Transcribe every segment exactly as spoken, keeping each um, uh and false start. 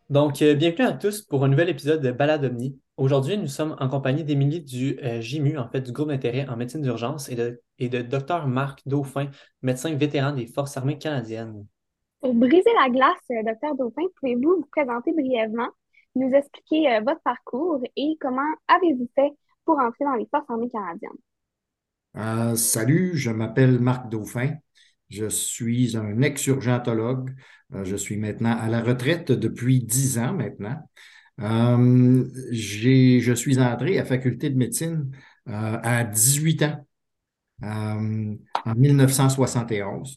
Donc, euh, bienvenue à tous pour un nouvel épisode de Balade Omni. Aujourd'hui, nous sommes en compagnie d'Émilie du euh, J M U, en fait, du groupe d'intérêt en médecine d'urgence, et de, et de Dr Marc Dauphin, médecin vétéran des Forces armées canadiennes. Pour briser la glace, euh, docteur Dauphin, pouvez-vous vous présenter brièvement, nous expliquer euh, votre parcours et comment avez-vous fait pour entrer dans les Forces armées canadiennes? Euh, salut, je m'appelle Marc Dauphin. Je suis un ex-urgentologue. Euh, je suis maintenant à la retraite depuis dix ans maintenant. Euh, j'ai, je suis entré à la faculté de médecine euh, à dix-huit ans, euh, en mille neuf cent soixante et onze,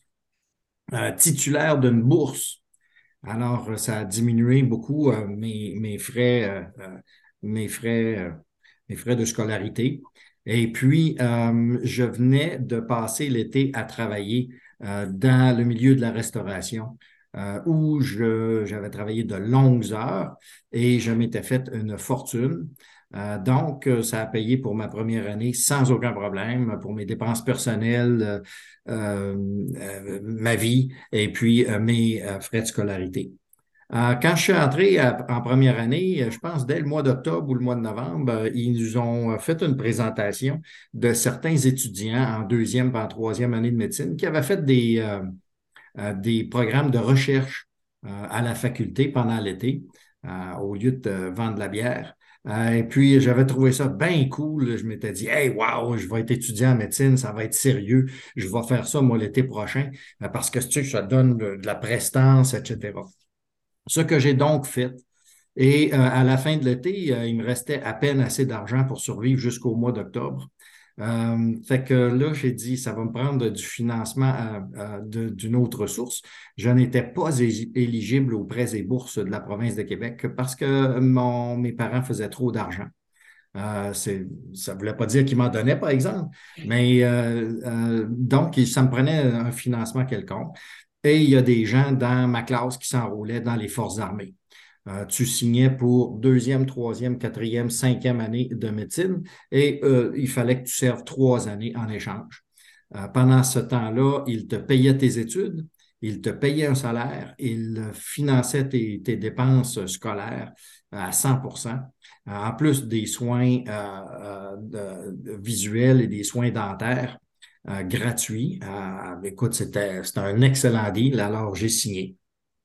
euh, titulaire d'une bourse. Alors, euh, ça a diminué beaucoup euh, mes, mes frais, euh, euh, mes frais, euh, mes frais de scolarité. Et puis, euh, je venais de passer l'été à travailler euh, dans le milieu de la restauration, euh, où je, j'avais travaillé de longues heures et je m'étais fait une fortune. Euh, donc, euh, ça a payé pour ma première année sans aucun problème, pour mes dépenses personnelles, euh, euh, euh, ma vie et puis euh, mes euh, frais de scolarité. Euh, quand je suis entré à- en première année, euh, je pense dès le mois d'octobre ou le mois de novembre, euh, ils nous ont fait une présentation de certains étudiants en deuxième et en troisième année de médecine qui avaient fait des, euh, euh, des programmes de recherche euh, à la faculté pendant l'été, euh, au lieu de euh, vendre de la bière. Euh, et puis, j'avais trouvé ça bien cool. Je m'étais dit, hey, wow, je vais être étudiant en médecine, ça va être sérieux. Je vais faire ça, moi, l'été prochain, euh, parce que tu sais, ça donne de, de la prestance, et cetera. Ce que j'ai donc fait. Et euh, à la fin de l'été, euh, il me restait à peine assez d'argent pour survivre jusqu'au mois d'octobre. Euh, fait que là, j'ai dit, ça va me prendre du financement euh, euh, de- d'une autre source. Je n'étais pas égi- éligible aux prêts et bourses de la province de Québec parce que mon, mes parents faisaient trop d'argent. Euh, c'est, ça ne voulait pas dire qu'ils m'en donnaient, par exemple, mais euh, euh, donc, ça me prenait un financement quelconque. Et il y a des gens dans ma classe qui s'enrôlaient dans les forces armées. Euh, tu signais pour deuxième, troisième, quatrième, cinquième année de médecine et euh, il fallait que tu serves trois années en échange. Euh, pendant ce temps-là, ils te payaient tes études, ils te payaient un salaire, ils finançaient tes, tes dépenses scolaires à cent pour cent, euh, en plus des soins euh, euh, de- de visuels et des soins dentaires euh, gratuits. Euh, écoute, c'était, c'était un excellent deal, alors j'ai signé.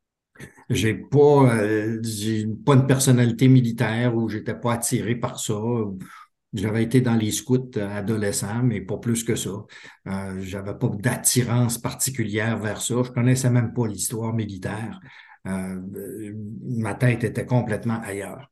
J'ai pas, euh, j'ai pas une personnalité militaire ou j'étais pas attiré par ça. J'avais été dans les scouts euh, adolescents, mais pas plus que ça. Euh, j'avais pas d'attirance particulière vers ça. Je connaissais même pas l'histoire militaire. Euh, euh, ma tête était complètement ailleurs.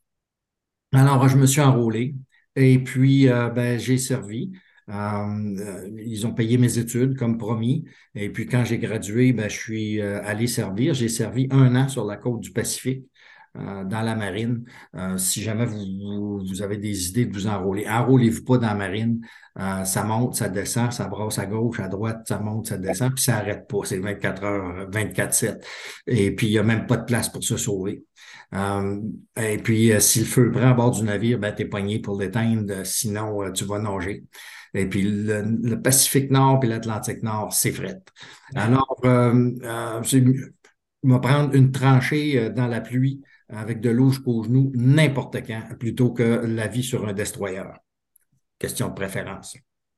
Alors, je me suis enrôlé et puis euh, ben, j'ai servi. Euh, euh, ils ont payé mes études comme promis. Et puis quand j'ai gradué, ben, je suis euh, allé servir. J'ai servi un an sur la côte du Pacifique, euh, dans la marine. Euh, si jamais vous, vous, vous avez des idées de vous enrôler, enrôlez-vous pas dans la marine. Euh, ça monte, ça descend, ça brasse à gauche, à droite, ça monte, ça descend, puis ça arrête pas. C'est vingt-quatre heures, vingt-quatre sept. Et puis, il n'y a même pas de place pour se sauver. Euh, et puis, euh, si le feu prend à bord du navire, ben, t'es pogné pour l'éteindre, euh, sinon euh, tu vas nager. Et puis, le, le Pacifique Nord et l'Atlantique Nord, c'est fret. Alors, euh, euh, c'est mieux. Il va prendre une tranchée euh, dans la pluie avec de l'eau jusqu'aux genoux n'importe quand, plutôt que la vie sur un destroyer. Question de préférence.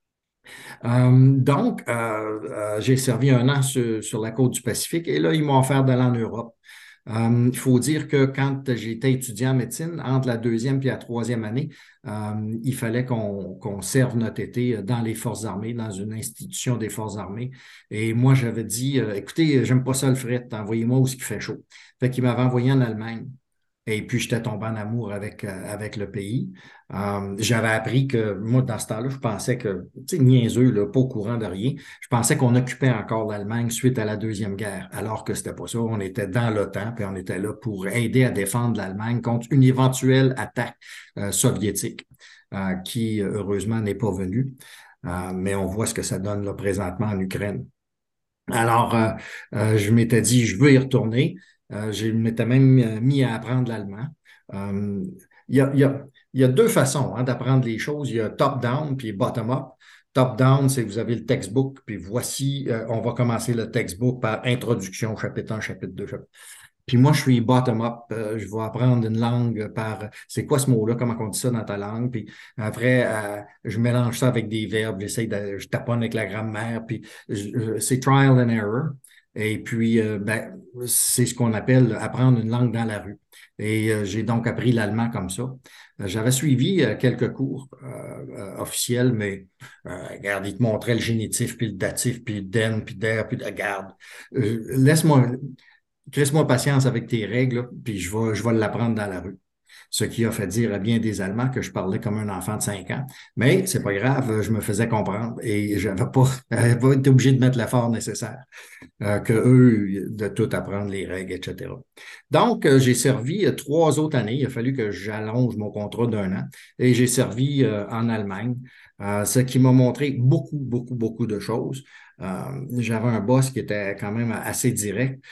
Euh, donc, euh, euh, j'ai servi un an sur, sur la côte du Pacifique et là, ils m'ont offert d'aller en Europe. Euh, il faut dire que quand j'étais étudiant en médecine, entre la deuxième et la troisième année, euh, il fallait qu'on qu'on serve notre été dans les forces armées, dans une institution des forces armées. Et moi, j'avais dit, euh, écoutez, j'aime pas ça le fret, envoyez-moi où ce qui fait chaud. Fait qu'il m'avait envoyé en Allemagne. Et puis, j'étais tombé en amour avec, euh, avec le pays. Euh, j'avais appris que, moi, dans ce temps-là, je pensais que, tu sais, niaiseux, là, pas au courant de rien, je pensais qu'on occupait encore l'Allemagne suite à la Deuxième Guerre, alors que c'était pas ça. On était dans l'OTAN, puis on était là pour aider à défendre l'Allemagne contre une éventuelle attaque euh, soviétique, euh, qui, heureusement, n'est pas venue. Euh, mais on voit ce que ça donne là, présentement en Ukraine. Alors, euh, euh, je m'étais dit, je veux y retourner. Euh, je m'étais même euh, mis à apprendre l'allemand. Euh, il y a, il y a- il y a deux façons hein, d'apprendre les choses. Il y a top-down puis bottom-up. Top-down, c'est que vous avez le textbook, puis voici, euh, on va commencer le textbook par introduction, chapitre un, chapitre deux. chapitre- Puis moi, je suis bottom-up. Euh, je vais apprendre une langue par c'est quoi ce mot-là, comment on dit ça dans ta langue. Puis après, euh, je mélange ça avec des verbes, j'essaie de, je taponne avec la grammaire. Puis je- c'est trial and error. Et puis, euh, ben, c'est ce qu'on appelle apprendre une langue dans la rue. Et euh, j'ai donc appris l'allemand comme ça. Euh, J'avais suivi euh, quelques cours euh, euh, officiels, mais euh, regarde, ils te montraient le génitif, puis le datif, puis le den, puis der, puis de garde. Euh, laisse-moi, crisse-moi patience avec tes règles, là, puis je vais, je vais l'apprendre dans la rue. Ce qui a fait dire à bien des Allemands que je parlais comme un enfant de cinq ans. Mais c'est pas grave, je me faisais comprendre et je n'avais pas, j'avais pas été obligé de mettre l'effort nécessaire, euh, que eux, de tout apprendre les règles, et cetera. Donc, euh, j'ai servi euh, trois autres années. Il a fallu que j'allonge mon contrat d'un an et j'ai servi euh, en Allemagne, euh, ce qui m'a montré beaucoup, beaucoup, beaucoup de choses. Euh, j'avais un boss qui était quand même assez direct.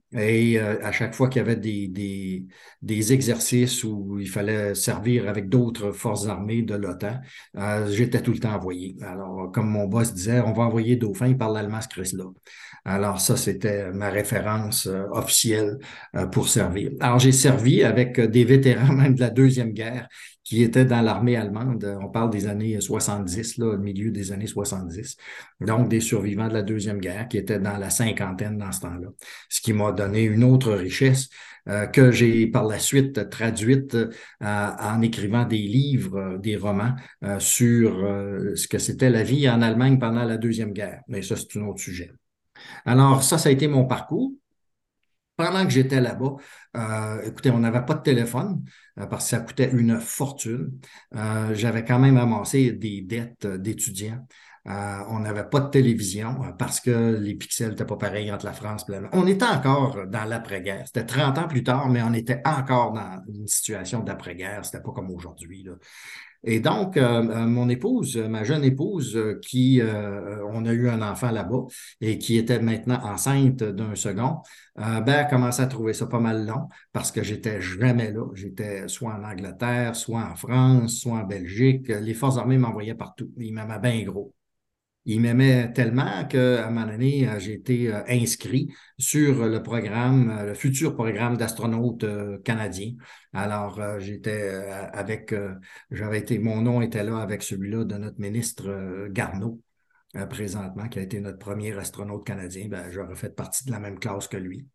Et euh, à chaque fois qu'il y avait des, des, des exercices où il fallait servir avec d'autres forces armées de l'OTAN, euh, j'étais tout le temps envoyé. Alors, comme mon boss disait, on va envoyer Dauphin, il parle allemand ce Chris-là. Alors, ça, c'était ma référence euh, officielle euh, pour servir. Alors, j'ai servi avec euh, des vétérans même de la Deuxième Guerre qui étaient dans l'armée allemande. On parle des années soixante-dix, là, au milieu des années soixante-dix. Donc, des survivants de la Deuxième Guerre qui étaient dans la cinquantaine dans ce temps-là, ce qui m'a donné une autre richesse euh, que j'ai par la suite traduite euh, en écrivant des livres, euh, des romans euh, sur euh, ce que c'était la vie en Allemagne pendant la Deuxième Guerre. Mais ça, c'est un autre sujet. Alors, ça, ça a été mon parcours. Pendant que j'étais là-bas, euh, écoutez, on n'avait pas de téléphone euh, parce que ça coûtait une fortune. Euh, j'avais quand même amassé des dettes euh, d'étudiants. Euh, on n'avait pas de télévision euh, parce que les pixels n'étaient pas pareils entre la France et l'Allemagne. On était encore dans l'après-guerre. C'était trente ans plus tard, mais on était encore dans une situation d'après-guerre. C'était pas comme aujourd'hui, là. Et donc, euh, euh, mon épouse, ma jeune épouse, euh, qui, euh, on a eu un enfant là-bas et qui était maintenant enceinte d'un second, euh, ben, elle a commencé à trouver ça pas mal long parce que j'étais jamais là. J'étais soit en Angleterre, soit en France, soit en Belgique. Les forces armées m'envoyaient partout. Ils m'aimaient bien gros. Il m'aimait tellement qu'à un moment donné, euh, j'ai été euh, inscrit sur le programme, euh, le futur programme d'astronaute euh, canadien. Alors, euh, j'étais euh, avec, euh, j'avais été, mon nom était là avec celui-là de notre ministre euh, Garneau, euh, présentement, qui a été notre premier astronaute canadien. Ben, j'aurais fait partie de la même classe que lui.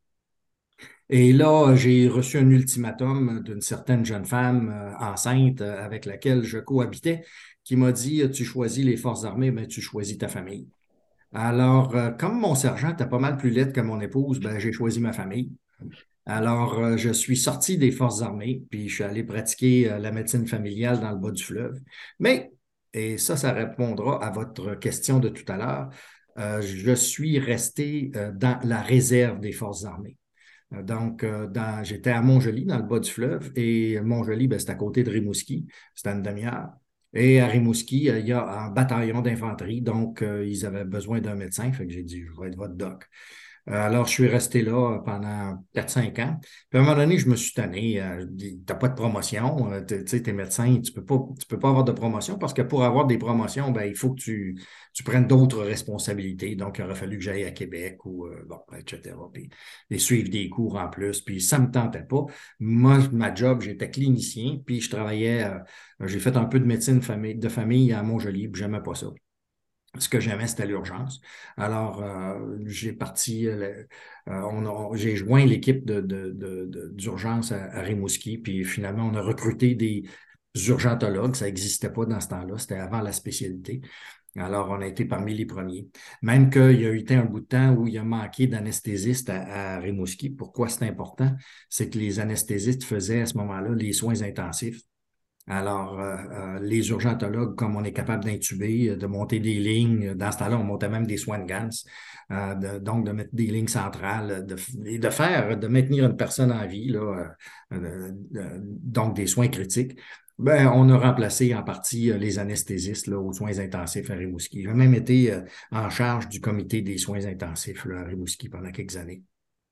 Et là, j'ai reçu un ultimatum d'une certaine jeune femme euh, enceinte euh, avec laquelle je cohabitais qui m'a dit, tu choisis les forces armées, mais tu choisis ta famille. Alors, euh, comme mon sergent était pas mal plus laid que mon épouse, ben, j'ai choisi ma famille. Alors, euh, je suis sorti des forces armées, puis je suis allé pratiquer euh, la médecine familiale dans le bas du fleuve. Mais, et ça, ça répondra à votre question de tout à l'heure, euh, je suis resté euh, dans la réserve des forces armées. Euh, Donc, euh, dans- j'étais à Montjoly, dans le bas du fleuve, et Montjoly, ben, c'est à côté de Rimouski, c'est à une demi-heure. Et à Rimouski, euh, il y a un bataillon d'infanterie, donc euh, ils avaient besoin d'un médecin, fait que j'ai dit, je vais être votre doc. Euh, Alors, je suis resté là euh, pendant quatre cinq ans. Puis à un moment donné, je me suis tanné. Euh, tu n'as pas de promotion. euh, Tu sais, t'es médecin, tu peux pas, tu peux pas avoir de promotion parce que pour avoir des promotions, ben, il faut que tu, tu prennes d'autres responsabilités. Donc, il aurait fallu que j'aille à Québec ou, euh, bon, et cetera. Puis, et suivre des cours en plus. Puis, ça me tentait pas. Moi, ma job, j'étais clinicien. Puis, je travaillais, euh, j'ai fait un peu de médecine famille, de famille à Montjoly. Puis, j'aimais pas ça. Ce que j'aimais, c'était l'urgence. Alors, euh, j'ai parti, euh, le- euh, on a- j'ai joint l'équipe de, de- de- de- d'urgence à, à Rimouski, puis finalement, on a recruté des urgentologues. Ça n'existait pas dans ce temps-là, c'était avant la spécialité. Alors, on a été parmi les premiers. Même qu'il y a eu été un bout de temps où il a manqué d'anesthésistes à, à Rimouski. Pourquoi c'est important? C'est que les anesthésistes faisaient à ce moment-là les soins intensifs. Alors, euh, euh, les urgentologues, comme on est capable d'intuber, euh, de monter des lignes, dans ce temps-là, on montait même des Swan-Ganz, euh, de- donc de mettre des lignes centrales, de, et de faire, de maintenir une personne en vie, là, euh, euh, euh, donc des soins critiques. Ben, on a remplacé en partie euh, les anesthésistes là, aux soins intensifs à Rimouski. J'ai même été euh, en charge du comité des soins intensifs là, à Rimouski pendant quelques années.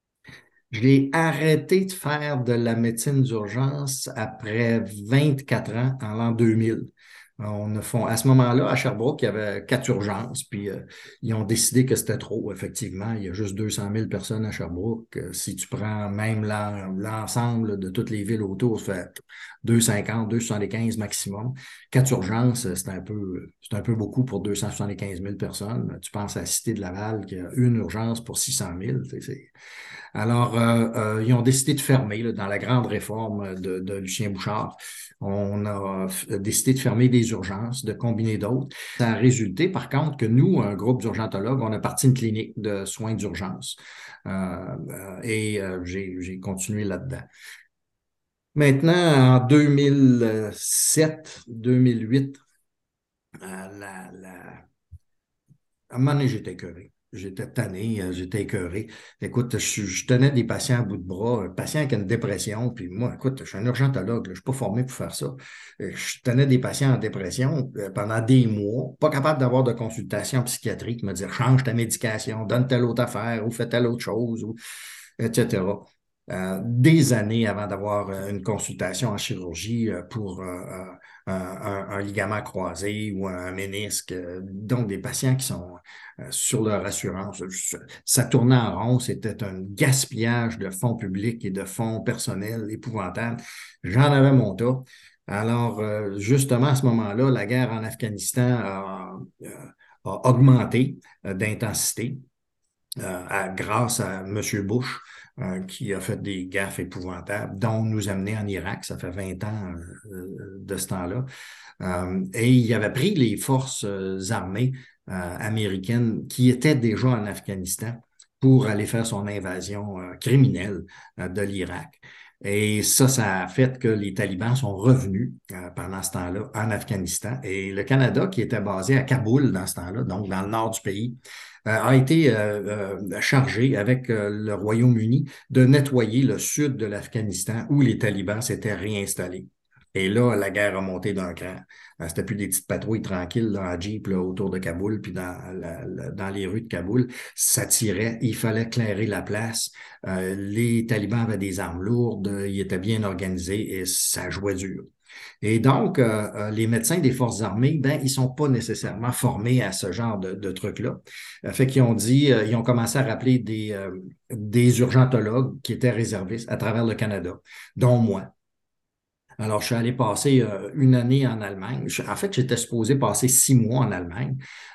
J'ai arrêté de faire de la médecine d'urgence après vingt-quatre ans, en l'an deux mille. On a fond, à ce moment-là, à Sherbrooke, il y avait quatre urgences, puis euh, ils ont décidé que c'était trop, effectivement. Il y a juste deux cent mille personnes à Sherbrooke. Euh, si tu prends même l'ensemble de toutes les villes autour, ça fait deux cent cinquante, deux cent soixante-quinze maximum. Quatre urgences, c'est un peu, c'est un peu beaucoup pour deux cent soixante-quinze mille personnes. Tu penses à la Cité de Laval, qui a une urgence pour six cent mille. C'est, alors, euh, euh, ils ont décidé de fermer là, dans la grande réforme de, de Lucien Bouchard. On a décidé de fermer des urgences, de combiner d'autres. Ça a résulté, par contre, que nous, un groupe d'urgentologues, on a parti une clinique de soins d'urgence. Euh, euh, et euh, j'ai, j'ai continué là-dedans. Maintenant, en deux mille sept, deux mille huit, euh, la, la... à un moment donné, j'étais écœuré. J'étais tanné, euh, j'étais écœuré. Écoute, je, je tenais des patients à bout de bras, un patient qui a une dépression, puis moi, écoute, je suis un urgentologue, là, je ne suis pas formé pour faire ça. Euh, Je tenais des patients en dépression euh, pendant des mois, pas capable d'avoir de consultation psychiatrique, me dire change ta médication, donne telle autre affaire, ou fais telle autre chose, ou, et cetera. Euh, des années avant d'avoir euh, une consultation en chirurgie euh, pour euh, euh, un, un- un ligament croisé ou un ménisque. euh, Donc, des patients qui sont euh, sur leur assurance. Ça tournait en rond, c'était un gaspillage de fonds publics et de fonds personnels épouvantable. J'en avais mon tas. Alors, euh, justement, à ce moment-là, la guerre en Afghanistan a, euh, a augmenté euh, d'intensité euh, à- grâce à M. Bush, euh, qui a fait des gaffes épouvantables, dont nous amener en Irak. Ça fait vingt ans euh, de ce temps-là. Euh, et il avait pris les forces euh, armées euh, américaines qui étaient déjà en Afghanistan pour aller faire son invasion euh, criminelle euh, de l'Irak. Et ça, ça a fait que les talibans sont revenus euh, pendant ce temps-là en Afghanistan. Et le Canada, qui était basé à Kaboul dans ce temps-là, donc dans le nord du pays, euh, a été euh, euh, chargé avec euh, le Royaume-Uni de nettoyer le sud de l'Afghanistan où les talibans s'étaient réinstallés. Et là, la guerre a monté d'un cran. Euh, C'était plus des petites patrouilles tranquilles dans la Jeep là, autour de Kaboul, puis dans, la- la- dans les rues de Kaboul. Ça tirait, il fallait clairer la place. Euh, les talibans avaient des armes lourdes, ils étaient bien organisés et ça jouait dur. Et donc, euh, euh, les médecins des forces armées, ben, ils sont pas nécessairement formés à ce genre de, de trucs-là. Euh, fait qu'ils ont dit, euh, ils ont commencé à rappeler des, euh, des urgentologues qui étaient réservistes à travers le Canada, dont moi. Alors, je suis allé passer euh, une année en Allemagne. Je- en fait, j'étais supposé passer six mois en Allemagne.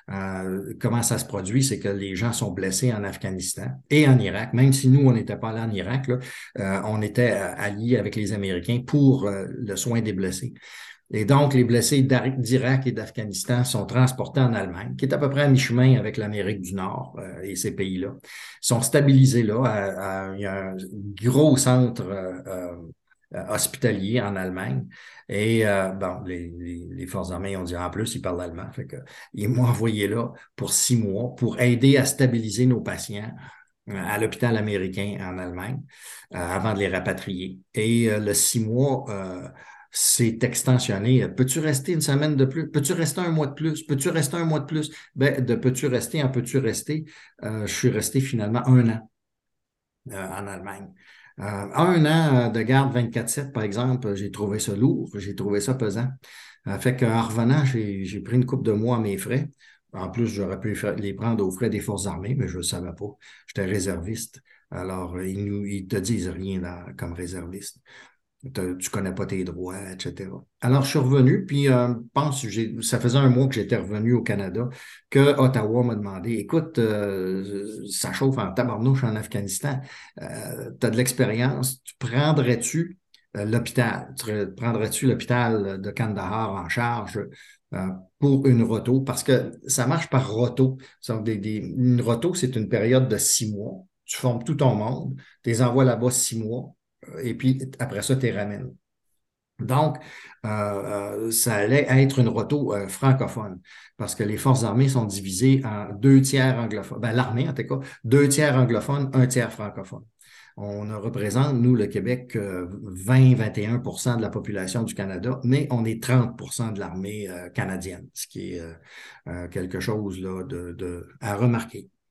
Euh, comment ça se produit? C'est que les gens sont blessés en Afghanistan et en Irak. Même si nous, on n'était pas allés en Irak, là, euh, on était euh, alliés avec les Américains pour euh, le soin des blessés. Et donc, les blessés d'Ar- d'Irak et d'Afghanistan sont transportés en Allemagne, qui est à peu près à mi-chemin avec l'Amérique du Nord euh, et ces pays-là. Ils sont stabilisés là. À- à- il y a un gros centre euh, euh, euh, hospitalier en Allemagne. Et euh, bon, les, les, les forces armées ont dit en plus, ils parlent allemand. Fait que, ils m'ont envoyé là pour six mois pour aider à stabiliser nos patients euh, à l'hôpital américain en Allemagne euh, avant de les rapatrier. Et euh, le six mois, euh, c'est extensionné. Peux-tu rester une semaine de plus? Peux-tu rester un mois de plus? Peux-tu rester un mois de plus? Ben, de peux-tu rester en peux-tu rester? Euh, je suis resté finalement un an euh, en Allemagne. Euh, un an de garde vingt-quatre sept, par exemple, j'ai trouvé ça lourd, j'ai trouvé ça pesant. Euh, fait qu'en revenant, j'ai, j'ai pris une coupe de mois à mes frais. En plus, j'aurais pu faire- les prendre aux frais des forces armées, mais je ne le savais pas. J'étais réserviste. Alors, ils nous, ils te disent rien dans- comme réserviste. T'as- Tu connais pas tes droits, et cetera. Alors, je suis revenu, puis euh, pense, j'ai, ça faisait un mois que j'étais revenu au Canada, que Ottawa m'a demandé, écoute, euh, ça chauffe en tabarnouche en Afghanistan, euh, tu as de l'expérience, tu prendrais-tu euh, l'hôpital, tu re- prendrais-tu l'hôpital de Kandahar en charge euh, pour une roto? Parce que ça marche par roto. Donc, des, des- une roto, c'est une période de six mois. Tu formes tout ton monde, tu les envoies là-bas six mois et puis après ça, tu les ramènes. Donc, euh, euh, ça allait être une roto euh, francophone parce que les forces armées sont divisées en deux tiers anglophones. Ben, l'armée, en tout cas, deux tiers anglophones, un tiers francophone. On représente, nous, le Québec, euh, vingt à vingt et un pour cent de la population du Canada, mais on est trente pour cent de l'armée euh, canadienne, ce qui est euh, euh, quelque chose là, de, de, à remarquer.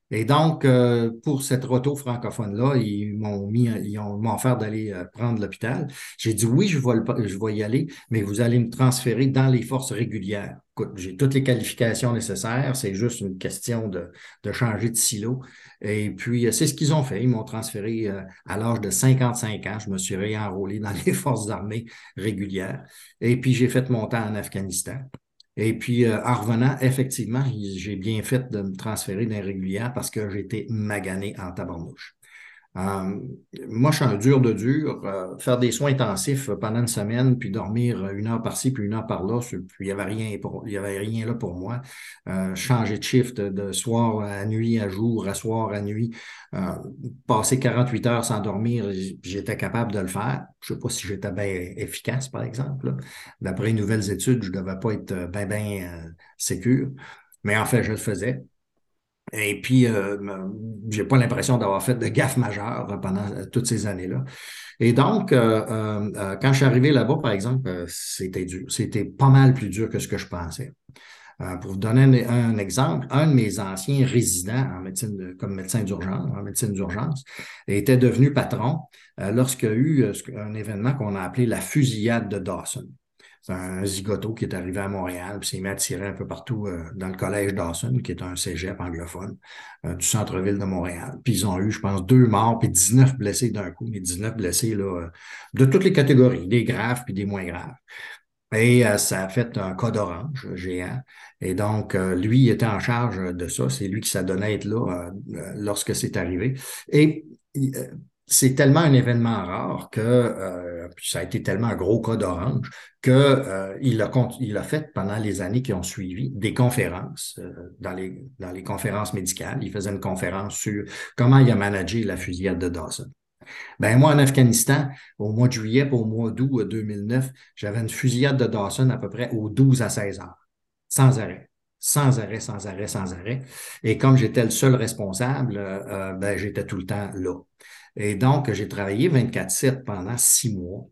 Et donc, euh, pour cette roto francophone-là, ils m'ont mis, ils ont, m'ont offert d'aller euh, prendre l'hôpital. J'ai dit oui, je vais, le- je vais y aller, mais vous allez me transférer dans les forces régulières. Écoute, j'ai toutes les qualifications nécessaires, c'est juste une question de, de changer de silo. Et puis, euh, c'est ce qu'ils ont fait. Ils m'ont transféré euh, à l'âge de cinquante-cinq ans. Je me suis réenrôlé dans les forces armées régulières. Et puis, j'ai fait mon temps en Afghanistan. Et puis, euh, en revenant, effectivement, j'ai bien fait de me transférer d'un régulière parce que j'étais magané en tabarnouche. Euh, Moi, je suis un dur de dur. Euh, faire des soins intensifs pendant une semaine, puis dormir une heure par-ci, puis une heure par-là, puis il n'y avait rien pour, il y avait rien là pour moi. Euh, changer de shift de soir à nuit, à jour, à soir, à nuit, euh, passer quarante-huit heures sans dormir, j'étais capable de le faire. Je ne sais pas si j'étais bien efficace, par exemple, là. D'après les nouvelles études, je ne devais pas être bien, bien euh, sécure. Mais en fait, je le faisais. Et puis, euh, j'ai pas l'impression d'avoir fait de gaffe majeure pendant euh, toutes ces années-là. Et donc, euh, euh, euh, quand je suis arrivé là-bas, par exemple, euh, c'était dur. C'était pas mal plus dur que ce que je pensais. Euh, pour vous donner un, un exemple, un de mes anciens résidents en médecine de- comme médecin d'urgence, en médecine d'urgence, était devenu patron euh, lorsqu'il y a eu euh, un événement qu'on a appelé la fusillade de Dawson. C'est un zigoto qui est arrivé à Montréal, puis s'est mis à tirer un peu partout euh, dans le collège Dawson, qui est un cégep anglophone euh, du centre-ville de Montréal. Puis ils ont eu, je pense, deux morts, puis dix-neuf blessés d'un coup, mais dix-neuf blessés là, euh, de toutes les catégories, des graves puis des moins graves. Et euh, ça a fait un cas d'orange géant. Et donc, euh, lui, il était en charge de ça. C'est lui qui s'adonnait à être là euh, lorsque c'est arrivé. Et euh, c'est tellement un événement rare que euh, puis ça a été tellement un gros cas d'orange que euh, il a, il a fait pendant les années qui ont suivi des conférences euh, dans les, dans les conférences médicales. Il faisait une conférence sur comment il a managé la fusillade de Dawson. Ben moi, en Afghanistan, au mois de juillet, puis au mois d'août deux mille neuf, j'avais une fusillade de Dawson à peu près aux douze à seize heures, sans arrêt. Sans arrêt, sans arrêt, sans arrêt. Et comme j'étais le seul responsable, euh, ben, j'étais tout le temps là. Et donc, j'ai travaillé vingt-quatre sept pendant six mois.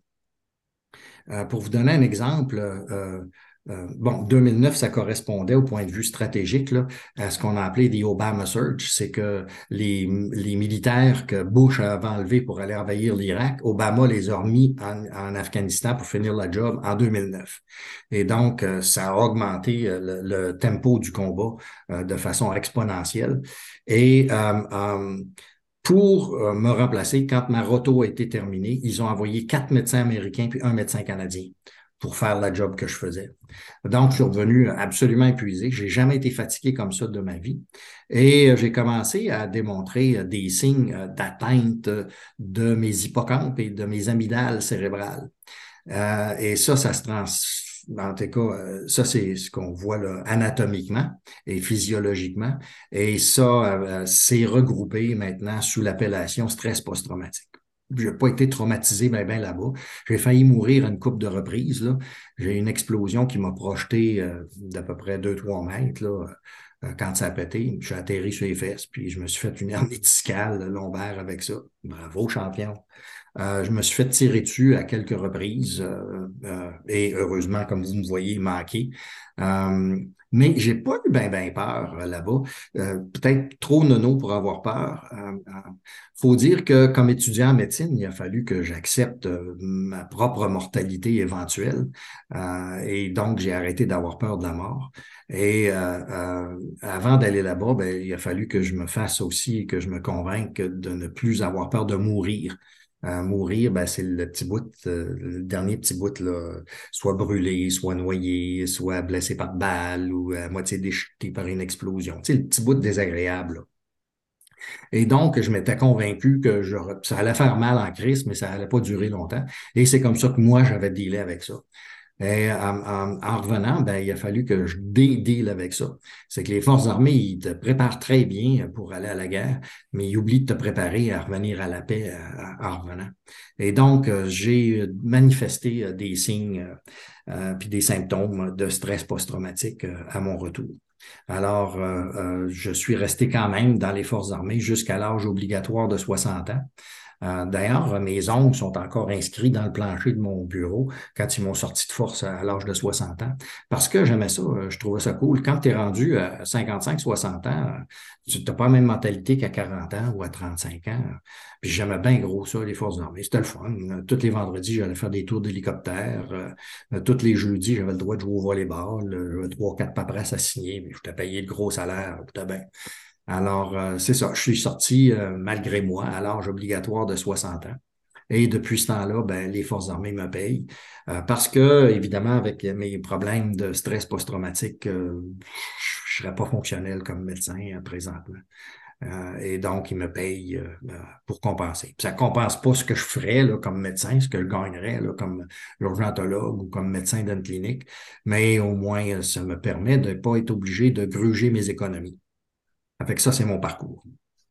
Euh, pour vous donner un exemple, euh, euh, bon, deux mille neuf, ça correspondait au point de vue stratégique là, à ce qu'on a appelé des Obama Surge. C'est que les, les militaires que Bush avait enlevés pour aller envahir l'Irak, Obama les a remis en, en Afghanistan pour finir la job en deux mille neuf. Et donc, euh, ça a augmenté euh, le, le tempo du combat euh, de façon exponentielle. Et euh, euh, pour euh, me remplacer, quand ma roto a été terminée, ils ont envoyé quatre médecins américains puis un médecin canadien pour faire la job que je faisais. Donc, je suis revenu absolument épuisé. J'ai jamais été fatigué comme ça de ma vie. Et euh, j'ai commencé à démontrer euh, des signes euh, d'atteinte de mes hippocampes et de mes amygdales cérébrales. Euh, et ça, ça se trans... En tout cas, euh, ça, c'est ce qu'on voit là, anatomiquement et physiologiquement. Et ça, euh, c'est regroupé maintenant sous l'appellation stress post-traumatique. Je n'ai pas été traumatisé ben, ben là-bas. J'ai failli mourir à une couple de reprises, là. J'ai eu une explosion qui m'a projeté euh, d'à peu près deux trois mètres, là, euh, quand ça a pété. Je suis atterri sur les fesses, puis je me suis fait une hernie discale lombaire avec ça. Bravo, champion. Euh, je me suis fait tirer dessus à quelques reprises euh, euh, et heureusement, comme vous me voyez, manqué. Euh, mais j'ai pas eu ben ben peur euh, là-bas. Euh, peut-être trop nono pour avoir peur. Euh, euh, faut dire que comme étudiant en médecine, il a fallu que j'accepte euh, ma propre mortalité éventuelle. Euh, et donc, j'ai arrêté d'avoir peur de la mort. Et euh, euh, avant d'aller là-bas, ben, il a fallu que je me fasse aussi et que je me convainque de ne plus avoir peur de mourir. À mourir, ben, c'est le petit bout, euh, le dernier petit bout, là, soit brûlé, soit noyé, soit blessé par balle ou à moitié déchiqueté par une explosion. Tu sais, le petit bout désagréable, là. Et donc, je m'étais convaincu que je, ça allait faire mal en crise, mais ça allait pas durer longtemps. Et c'est comme ça que moi, j'avais dealé avec ça. Et en, en, en revenant, ben, il a fallu que je deal avec ça. C'est que les forces armées, ils te préparent très bien pour aller à la guerre, mais ils oublient de te préparer à revenir à la paix en, en revenant. Et donc, euh, j'ai manifesté euh, des signes euh, euh, puis des symptômes de stress post-traumatique euh, à mon retour. Alors, euh, euh, je suis resté quand même dans les forces armées jusqu'à l'âge obligatoire de soixante ans. Euh, d'ailleurs, mes ongles sont encore inscrits dans le plancher de mon bureau quand ils m'ont sorti de force à, à l'âge de soixante ans. Parce que j'aimais ça, euh, je trouvais ça cool. Quand tu es rendu à cinquante-cinq soixante ans, euh, tu n'as pas la même mentalité qu'à quarante ans ou à trente-cinq ans. Puis j'aimais bien gros ça, les forces armées. C'était le fun. Tous les vendredis, j'allais faire des tours d'hélicoptère. Euh, tous les jeudis, j'avais le droit de jouer au volleyball. Euh, J'avais trois, quatre paperasses à signer, mais je t'ai payé le gros salaire. C'était bien. Alors, euh, c'est ça. Je suis sorti, euh, malgré moi, à l'âge obligatoire de soixante ans. Et depuis ce temps-là, ben, les forces armées me payent. Euh, parce que, évidemment, avec mes problèmes de stress post-traumatique, euh, je ne serais pas fonctionnel comme médecin euh, présentement. Euh, et donc, ils me payent euh, pour compenser. Puis ça ne compense pas ce que je ferais là, comme médecin, ce que je gagnerais là, comme urgentologue ou comme médecin d'une clinique, mais au moins, ça me permet de ne pas être obligé de gruger mes économies. Fait que ça, c'est mon parcours.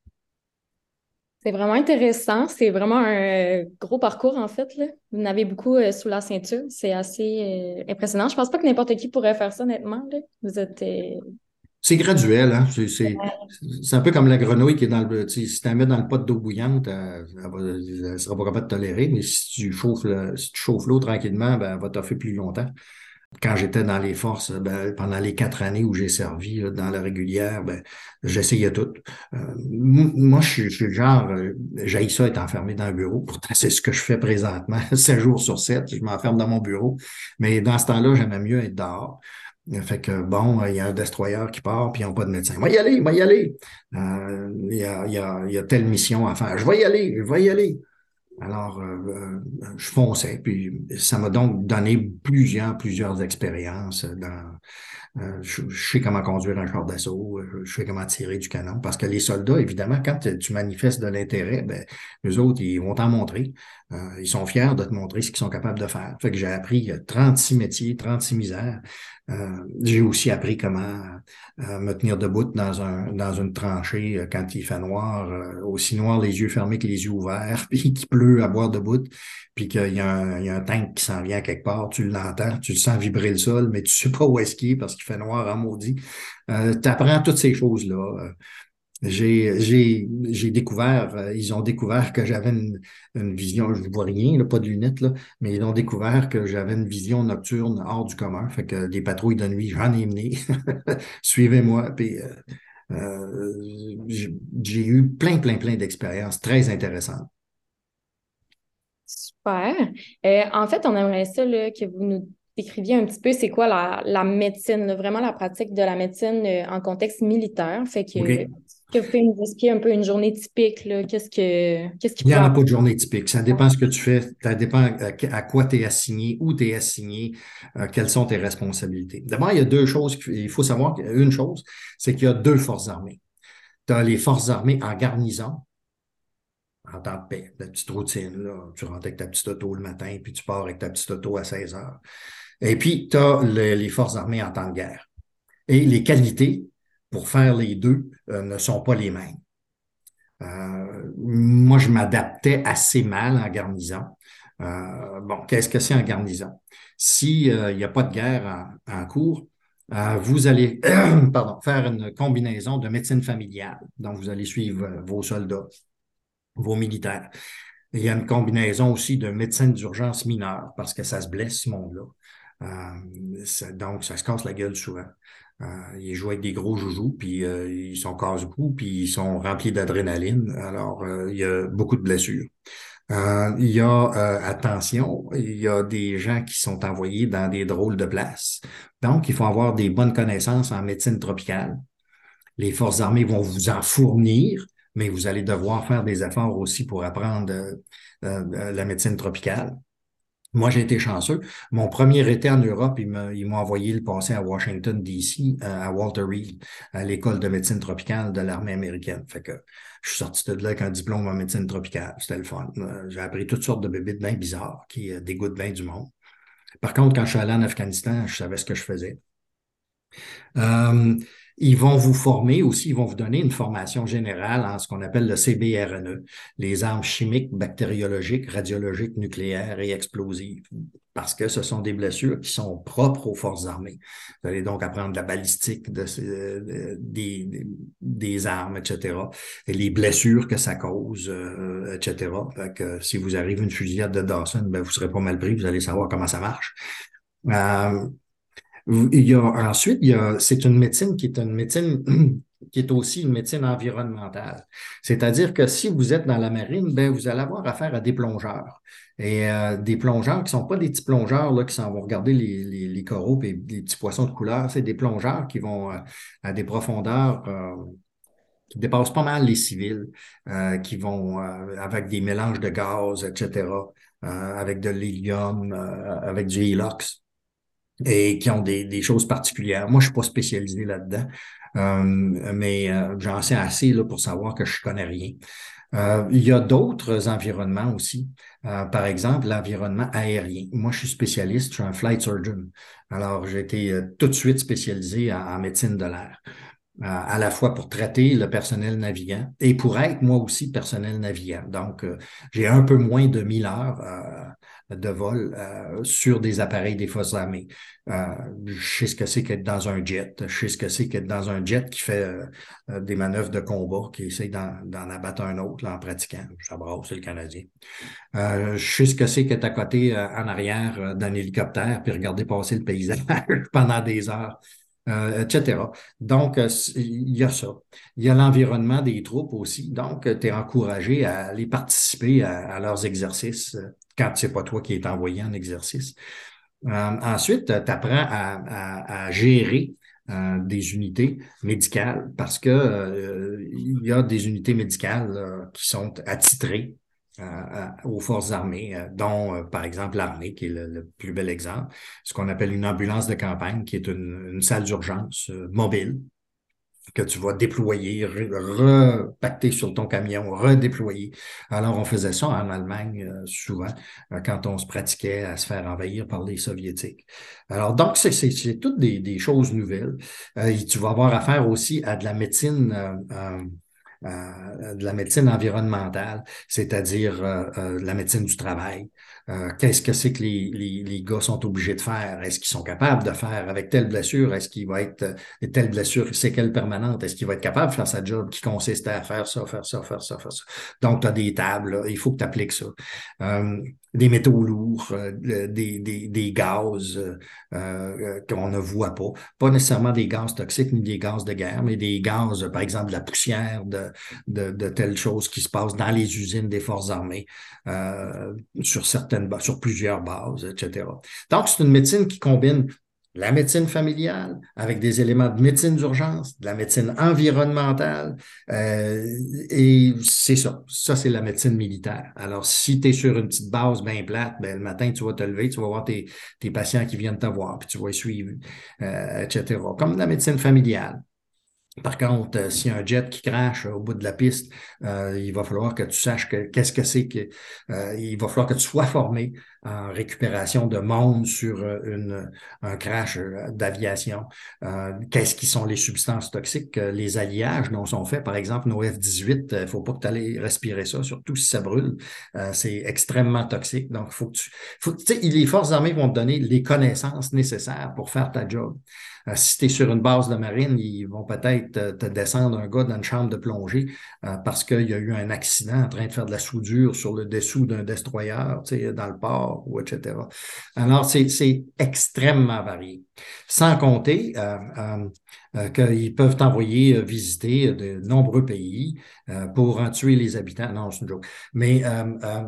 C'est vraiment intéressant. C'est vraiment un euh, gros parcours, en fait, là. Vous en avez beaucoup euh, sous la ceinture. C'est assez euh, impressionnant. Je pense pas que n'importe qui pourrait faire ça, honnêtement, là. Vous êtes... euh, C'est graduel, hein? C'est, c'est, c'est un peu comme la grenouille qui est dans le. Tu sais, si tu la mets dans le pot d'eau bouillante, elle, ne sera pas capable de tolérer, mais si tu chauffes le- si tu chauffes l'eau tranquillement, ben, elle va toffer plus longtemps. Quand j'étais dans les forces, ben, pendant les quatre années où j'ai servi là, dans la régulière, ben, j'essayais tout. Euh, m- moi, je suis, je suis le genre, euh, j'haïs ça être enfermé dans un bureau. Pourtant, c'est ce que je fais présentement, sept jours sur sept, je m'enferme dans mon bureau. Mais dans ce temps-là, j'aimais mieux être dehors. Fait que bon, il y a un destroyer qui part, puis ils n'ont pas de médecin. Moi y aller, moi y aller. Euh, Il y a, il y a, il y a telle mission à faire. Je vais y aller, je vais y aller. Alors, euh, euh, je fonçais, puis ça m'a donc donné plusieurs, plusieurs expériences dans, euh, je, je sais comment conduire un char d'assaut, euh, je sais comment tirer du canon, parce que les soldats, évidemment, quand tu tu manifestes de l'intérêt, ben, eux autres, ils vont t'en montrer. Euh, ils sont fiers de te montrer ce qu'ils sont capables de faire. Fait que j'ai appris euh, trente-six métiers, trente-six misères. Euh, j'ai aussi appris comment euh, me tenir debout dans un dans une tranchée euh, quand il fait noir, euh, aussi noir les yeux fermés que les yeux ouverts, puis qu'il pleut à boire debout, puis qu'il y a un, il y a un tank qui s'en vient quelque part, tu l'entends, tu le sens vibrer le sol, mais tu sais pas où est-ce qu'il est parce qu'il fait noir en maudit. Euh, tu apprends toutes ces choses-là. Euh, J'ai, j'ai, j'ai découvert, euh, ils ont découvert que j'avais une, une vision, je ne vois rien, là, pas de lunettes, là, mais ils ont découvert que j'avais une vision nocturne hors du commun. Fait que des patrouilles de nuit, j'en ai mené. Suivez-moi. Puis, euh, euh, j'ai j'ai eu plein, plein, plein d'expériences très intéressantes. Super. Euh, en fait, on aimerait ça là, que vous nous décriviez un petit peu c'est quoi la, la médecine, là, vraiment la pratique de la médecine euh, en contexte militaire. Fait que, OK? que vous pouvez nous expliquer un peu une journée typique, là, qu'est-ce que qu'est-ce qui Il n'y pourrait en a avoir. pas de journée typique. Ça dépend ce que tu fais. Ça dépend à, à quoi tu es assigné, où tu es assigné, euh, quelles sont tes responsabilités. D'abord, il y a deux choses. Il faut savoir qu'une chose, c'est qu'il y a deux forces armées. Tu as les forces armées en garnison, en temps de paix, la petite routine. Là. Tu rentres avec ta petite auto le matin, puis tu pars avec ta petite auto à seize heures. Et puis, tu as le, les forces armées en temps de guerre. Et les qualités pour faire les deux euh, ne sont pas les mêmes. Euh, moi, je m'adaptais assez mal en garnison. Euh, bon, qu'est-ce que c'est en garnison? S'il euh, n'y a pas de guerre en, en cours, euh, vous allez pardon, faire une combinaison de médecine familiale. Donc, vous allez suivre euh, vos soldats, vos militaires. Il y a une combinaison aussi de médecine d'urgence mineure parce que ça se blesse, ce monde-là. Euh, ça, donc, ça se casse la gueule souvent. Euh, ils jouent avec des gros joujoux, puis euh, ils sont casse-cou, puis ils sont remplis d'adrénaline. Alors, euh, il y a beaucoup de blessures. Euh, il y a, euh, attention, il y a des gens qui sont envoyés dans des drôles de places. Donc, il faut avoir des bonnes connaissances en médecine tropicale. Les forces armées vont vous en fournir, mais vous allez devoir faire des efforts aussi pour apprendre euh, euh, la médecine tropicale. Moi, j'ai été chanceux. Mon premier été en Europe, ils m'ont ils m'ont envoyé le passer à Washington, D C, euh, à Walter Reed, à l'école de médecine tropicale de l'armée américaine. Fait que je suis sorti de là avec un diplôme en médecine tropicale. C'était le fun. Euh, J'ai appris toutes sortes de bébites bien bizarres qui euh, dégoûtent bien du monde. Par contre, quand je suis allé en Afghanistan, je savais ce que je faisais. Euh, Ils vont vous former aussi, ils vont vous donner une formation générale en ce qu'on appelle le C B R N E, les armes chimiques, bactériologiques, radiologiques, nucléaires et explosives. parce que ce sont des blessures qui sont propres aux forces armées. Vous allez donc apprendre de la balistique, de, de, des, des armes, et cetera, et les blessures que ça cause, euh, et cetera. Fait que si vous arrivez une fusillade de Dawson, ben, vous serez pas mal pris, vous allez savoir comment ça marche. Euh, il y a, ensuite, il y a, c'est une médecine qui est une médecine qui est aussi une médecine environnementale. C'est-à-dire que si vous êtes dans la marine, ben, vous allez avoir affaire à des plongeurs. Et euh, des plongeurs qui ne sont pas des petits plongeurs là, qui s'en vont regarder les, les, les coraux et les petits poissons de couleur, c'est des plongeurs qui vont euh, à des profondeurs euh, qui dépassent pas mal les civils, euh, qui vont euh, avec des mélanges de gaz, et cetera, euh, avec de l'hélium, euh, avec du Helox, et qui ont des, des choses particulières. Moi, je suis pas spécialisé là-dedans, euh, mais euh, j'en sais assez là, pour savoir que je connais rien. Euh, il y a d'autres environnements aussi. Euh, par exemple, l'environnement aérien. Moi, je suis spécialiste, je suis un flight surgeon. Alors, j'ai été euh, tout de suite spécialisé en, en médecine de l'air, euh, à la fois pour traiter le personnel navigant et pour être moi aussi personnel navigant. Donc, euh, j'ai un peu moins de mille heures euh, de vol euh, sur des appareils des forces armées. Euh, je sais ce que c'est qu'être dans un jet. Je sais ce que c'est qu'être dans un jet qui fait euh, des manœuvres de combat, qui essaye d'en, d'en abattre un autre là, en pratiquant. Ça brasse, c'est le Canadien. Euh, je sais ce que c'est qu'être à côté, euh, en arrière euh, d'un hélicoptère, puis regarder passer le paysage pendant des heures. Euh, et cetera. Donc, euh, il y a ça. Il y a l'environnement des troupes aussi. Donc, tu es encouragé à aller participer à, à leurs exercices euh, quand c'est pas toi qui es envoyé en exercice. Euh, ensuite, tu apprends à, à, à gérer euh, des unités médicales parce que euh, il y a des unités médicales euh, qui sont attitrées euh, aux forces armées, euh, dont, euh, par exemple, l'armée, qui est le, le plus bel exemple, ce qu'on appelle une ambulance de campagne, qui est une, une salle d'urgence euh, mobile que tu vas déployer, repacter sur ton camion, redéployer. Alors, on faisait ça en Allemagne euh, souvent, euh, quand on se pratiquait à se faire envahir par les Soviétiques. Alors, donc, c'est, c'est, c'est toutes des, des choses nouvelles. Euh, tu vas avoir affaire aussi à de la médecine euh, euh, euh, de la médecine environnementale, c'est-à-dire euh, euh, la médecine du travail. Euh, qu'est-ce que c'est que les, les, les gars sont obligés de faire? Est-ce qu'ils sont capables de faire avec telle blessure? Est-ce qu'il va être euh, telle blessure, séquelle permanente? Est-ce qu'il va être capable de faire sa job qui consiste à faire ça, faire ça, faire ça, faire ça? Donc, tu as des tables, là, il faut que tu appliques ça. Euh, des métaux lourds, euh, des, des, des gaz euh, euh, qu'on ne voit pas. Pas nécessairement des gaz toxiques ni des gaz de guerre, mais des gaz, par exemple, de la poussière, de, de, de telles choses qui se passent dans les usines des forces armées, euh, sur certaines bases, sur plusieurs bases, et cetera. Donc, c'est une médecine qui combine la médecine familiale avec des éléments de médecine d'urgence, de la médecine environnementale, euh, et c'est ça. Ça, c'est la médecine militaire. Alors, si tu es sur une petite base bien plate, ben, le matin, tu vas te lever, tu vas voir tes, tes patients qui viennent te voir, puis tu vas les suivre, euh, et cetera. Comme la médecine familiale. Par contre, euh, s'il y a un jet qui crache euh, au bout de la piste, euh, il va falloir que tu saches que, qu'est-ce que c'est que euh, il va falloir que tu sois formé en récupération de monde sur euh, une, un crash euh, d'aviation. Euh, qu'est-ce qui sont les substances toxiques, euh, les alliages dont sont faits, par exemple, nos F dix-huit, il euh, faut pas que tu ailles respirer ça, surtout si ça brûle. Euh, c'est extrêmement toxique. Donc, il faut que tu. Faut, tu sais, les forces armées vont te donner les connaissances nécessaires pour faire ta job. Euh, si tu es sur une base de marine, ils vont peut-être te, te descendre un gars dans une chambre de plongée euh, parce qu'il y a eu un accident en train de faire de la soudure sur le dessous d'un destroyer, tu sais, dans le port, ou et cetera. Alors, c'est, c'est extrêmement varié. Sans compter euh, euh, euh, qu'ils peuvent t'envoyer euh, visiter de nombreux pays euh, pour en tuer les habitants. Non, c'est une joke. Mais euh, euh,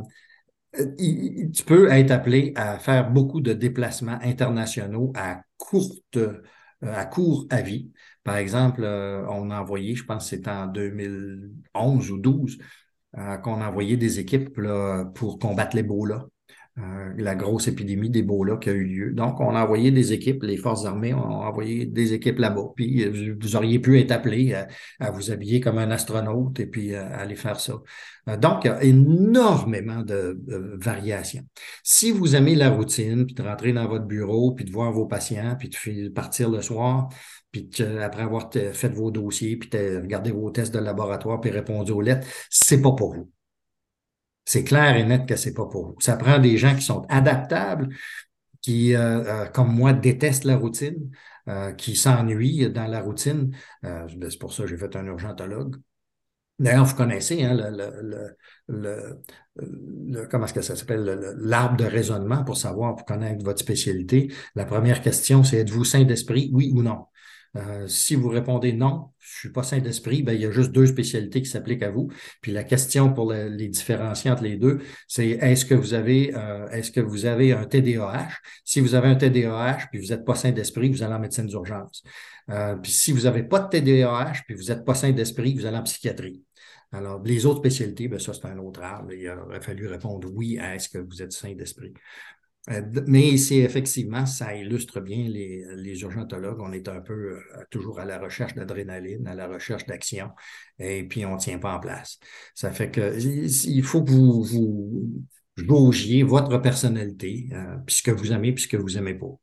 tu peux être appelé à faire beaucoup de déplacements internationaux à courte à court avis. Par exemple, euh, on a envoyé, je pense que c'était en deux mille onze ou douze, euh, qu'on a envoyé des équipes là, pour combattre l'Ebola, euh, la grosse épidémie d'Ebola qui a eu lieu. Donc, on a envoyé des équipes, les forces armées ont envoyé des équipes là-bas. Puis, euh, vous auriez pu être appelé à, à vous habiller comme un astronaute et puis euh, aller faire ça. Euh, donc, il y a énormément de, de variations. Si vous aimez la routine, puis de rentrer dans votre bureau, puis de voir vos patients, puis de partir le soir, puis que, après avoir fait vos dossiers, puis de regarder vos tests de laboratoire, puis répondu aux lettres, c'est pas pour vous. C'est clair et net que c'est pas pour vous. Ça prend des gens qui sont adaptables qui, euh, euh, comme moi, détestent la routine, euh, qui s'ennuient dans la routine. Euh, ben, c'est pour ça que j'ai fait un urgentologue. D'ailleurs, vous connaissez hein, le, le, le, le, le- comment est-ce que ça s'appelle, le- le- l'arbre de raisonnement pour savoir, pour connaître votre spécialité. La première question, c'est êtes-vous sain d'esprit, oui ou non? Euh, si vous répondez non, je suis pas sain d'esprit, ben, il y a juste deux spécialités qui s'appliquent à vous. Puis la question pour le- les différencier entre les deux, c'est est-ce que vous avez euh, est-ce que vous avez un T D A H? Si vous avez un T D A H puis vous n'êtes pas sain d'esprit, vous allez en médecine d'urgence. Euh, puis si vous n'avez pas de T D A H puis vous n'êtes pas sain d'esprit, vous allez en psychiatrie. Alors, les autres spécialités, ben ça, c'est un autre arbre. Il aurait fallu répondre oui à est-ce que vous êtes sain d'esprit. Euh, mais c'est effectivement, ça illustre bien les, les urgentologues. On est un peu euh, toujours à la recherche d'adrénaline, à la recherche d'action, et puis on ne tient pas en place. Ça fait que il faut que vous, vous jaugiez votre personnalité, euh, puis ce que vous aimez, puis ce que vous n'aimez pas.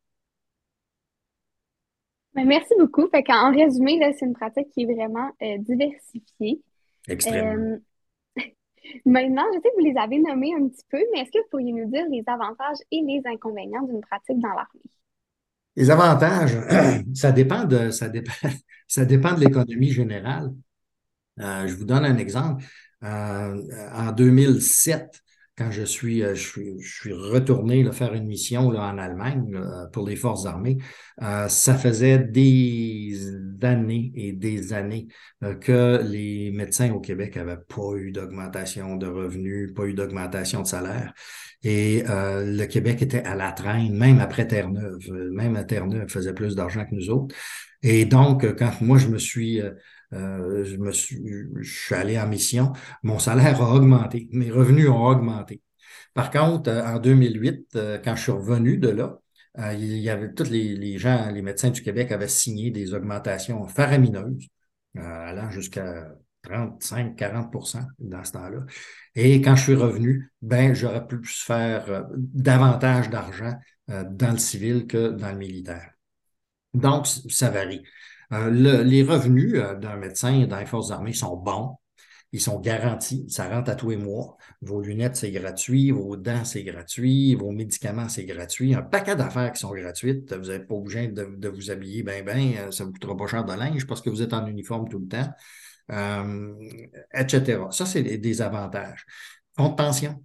Ben, merci beaucoup. Fait qu'en résumé, là, c'est une pratique qui est vraiment euh, diversifiée. Extrêmement. Euh, Maintenant, je sais que vous les avez nommés un petit peu, mais est-ce que vous pourriez nous dire les avantages et les inconvénients d'une pratique dans l'armée? Les avantages, ça dépend de, ça dépend, ça dépend de l'économie générale. Euh, je vous donne un exemple. Euh, en deux mille sept, quand je suis, euh, je suis, je suis retourné là, faire une mission là, en Allemagne là, pour les forces armées, euh, ça faisait des années et des années euh, que les médecins au Québec n'avaient pas eu d'augmentation de revenus, pas eu d'augmentation de salaire. Et euh, le Québec était à la traîne, même après Terre-Neuve. Même à Terre-Neuve faisait plus d'argent que nous autres. Et donc, quand moi, je me suis... euh, euh, je me suis, je suis allé en mission, mon salaire a augmenté, mes revenus ont augmenté. Par contre, euh, en deux mille huit, euh, quand je suis revenu de là, euh, il y avait tous les, les gens, les médecins du Québec avaient signé des augmentations faramineuses, euh, allant jusqu'à trente-cinq à quarante pour cent dans ce temps-là. Et quand je suis revenu, ben, j'aurais pu faire euh, davantage d'argent euh, dans le civil que dans le militaire. Donc, ça varie. Euh, le- les revenus euh, d'un médecin dans les forces armées sont bons. Ils sont garantis. Ça rentre à tous les mois. Vos lunettes, c'est gratuit. Vos dents, c'est gratuit. Vos médicaments, c'est gratuit. Un paquet d'affaires qui sont gratuites. Vous n'êtes pas obligé de, de vous habiller bien, bien. Ça ne vous coûtera pas cher de linge parce que vous êtes en uniforme tout le temps, euh, et cetera. Ça, c'est des, des avantages. Fonds de pension.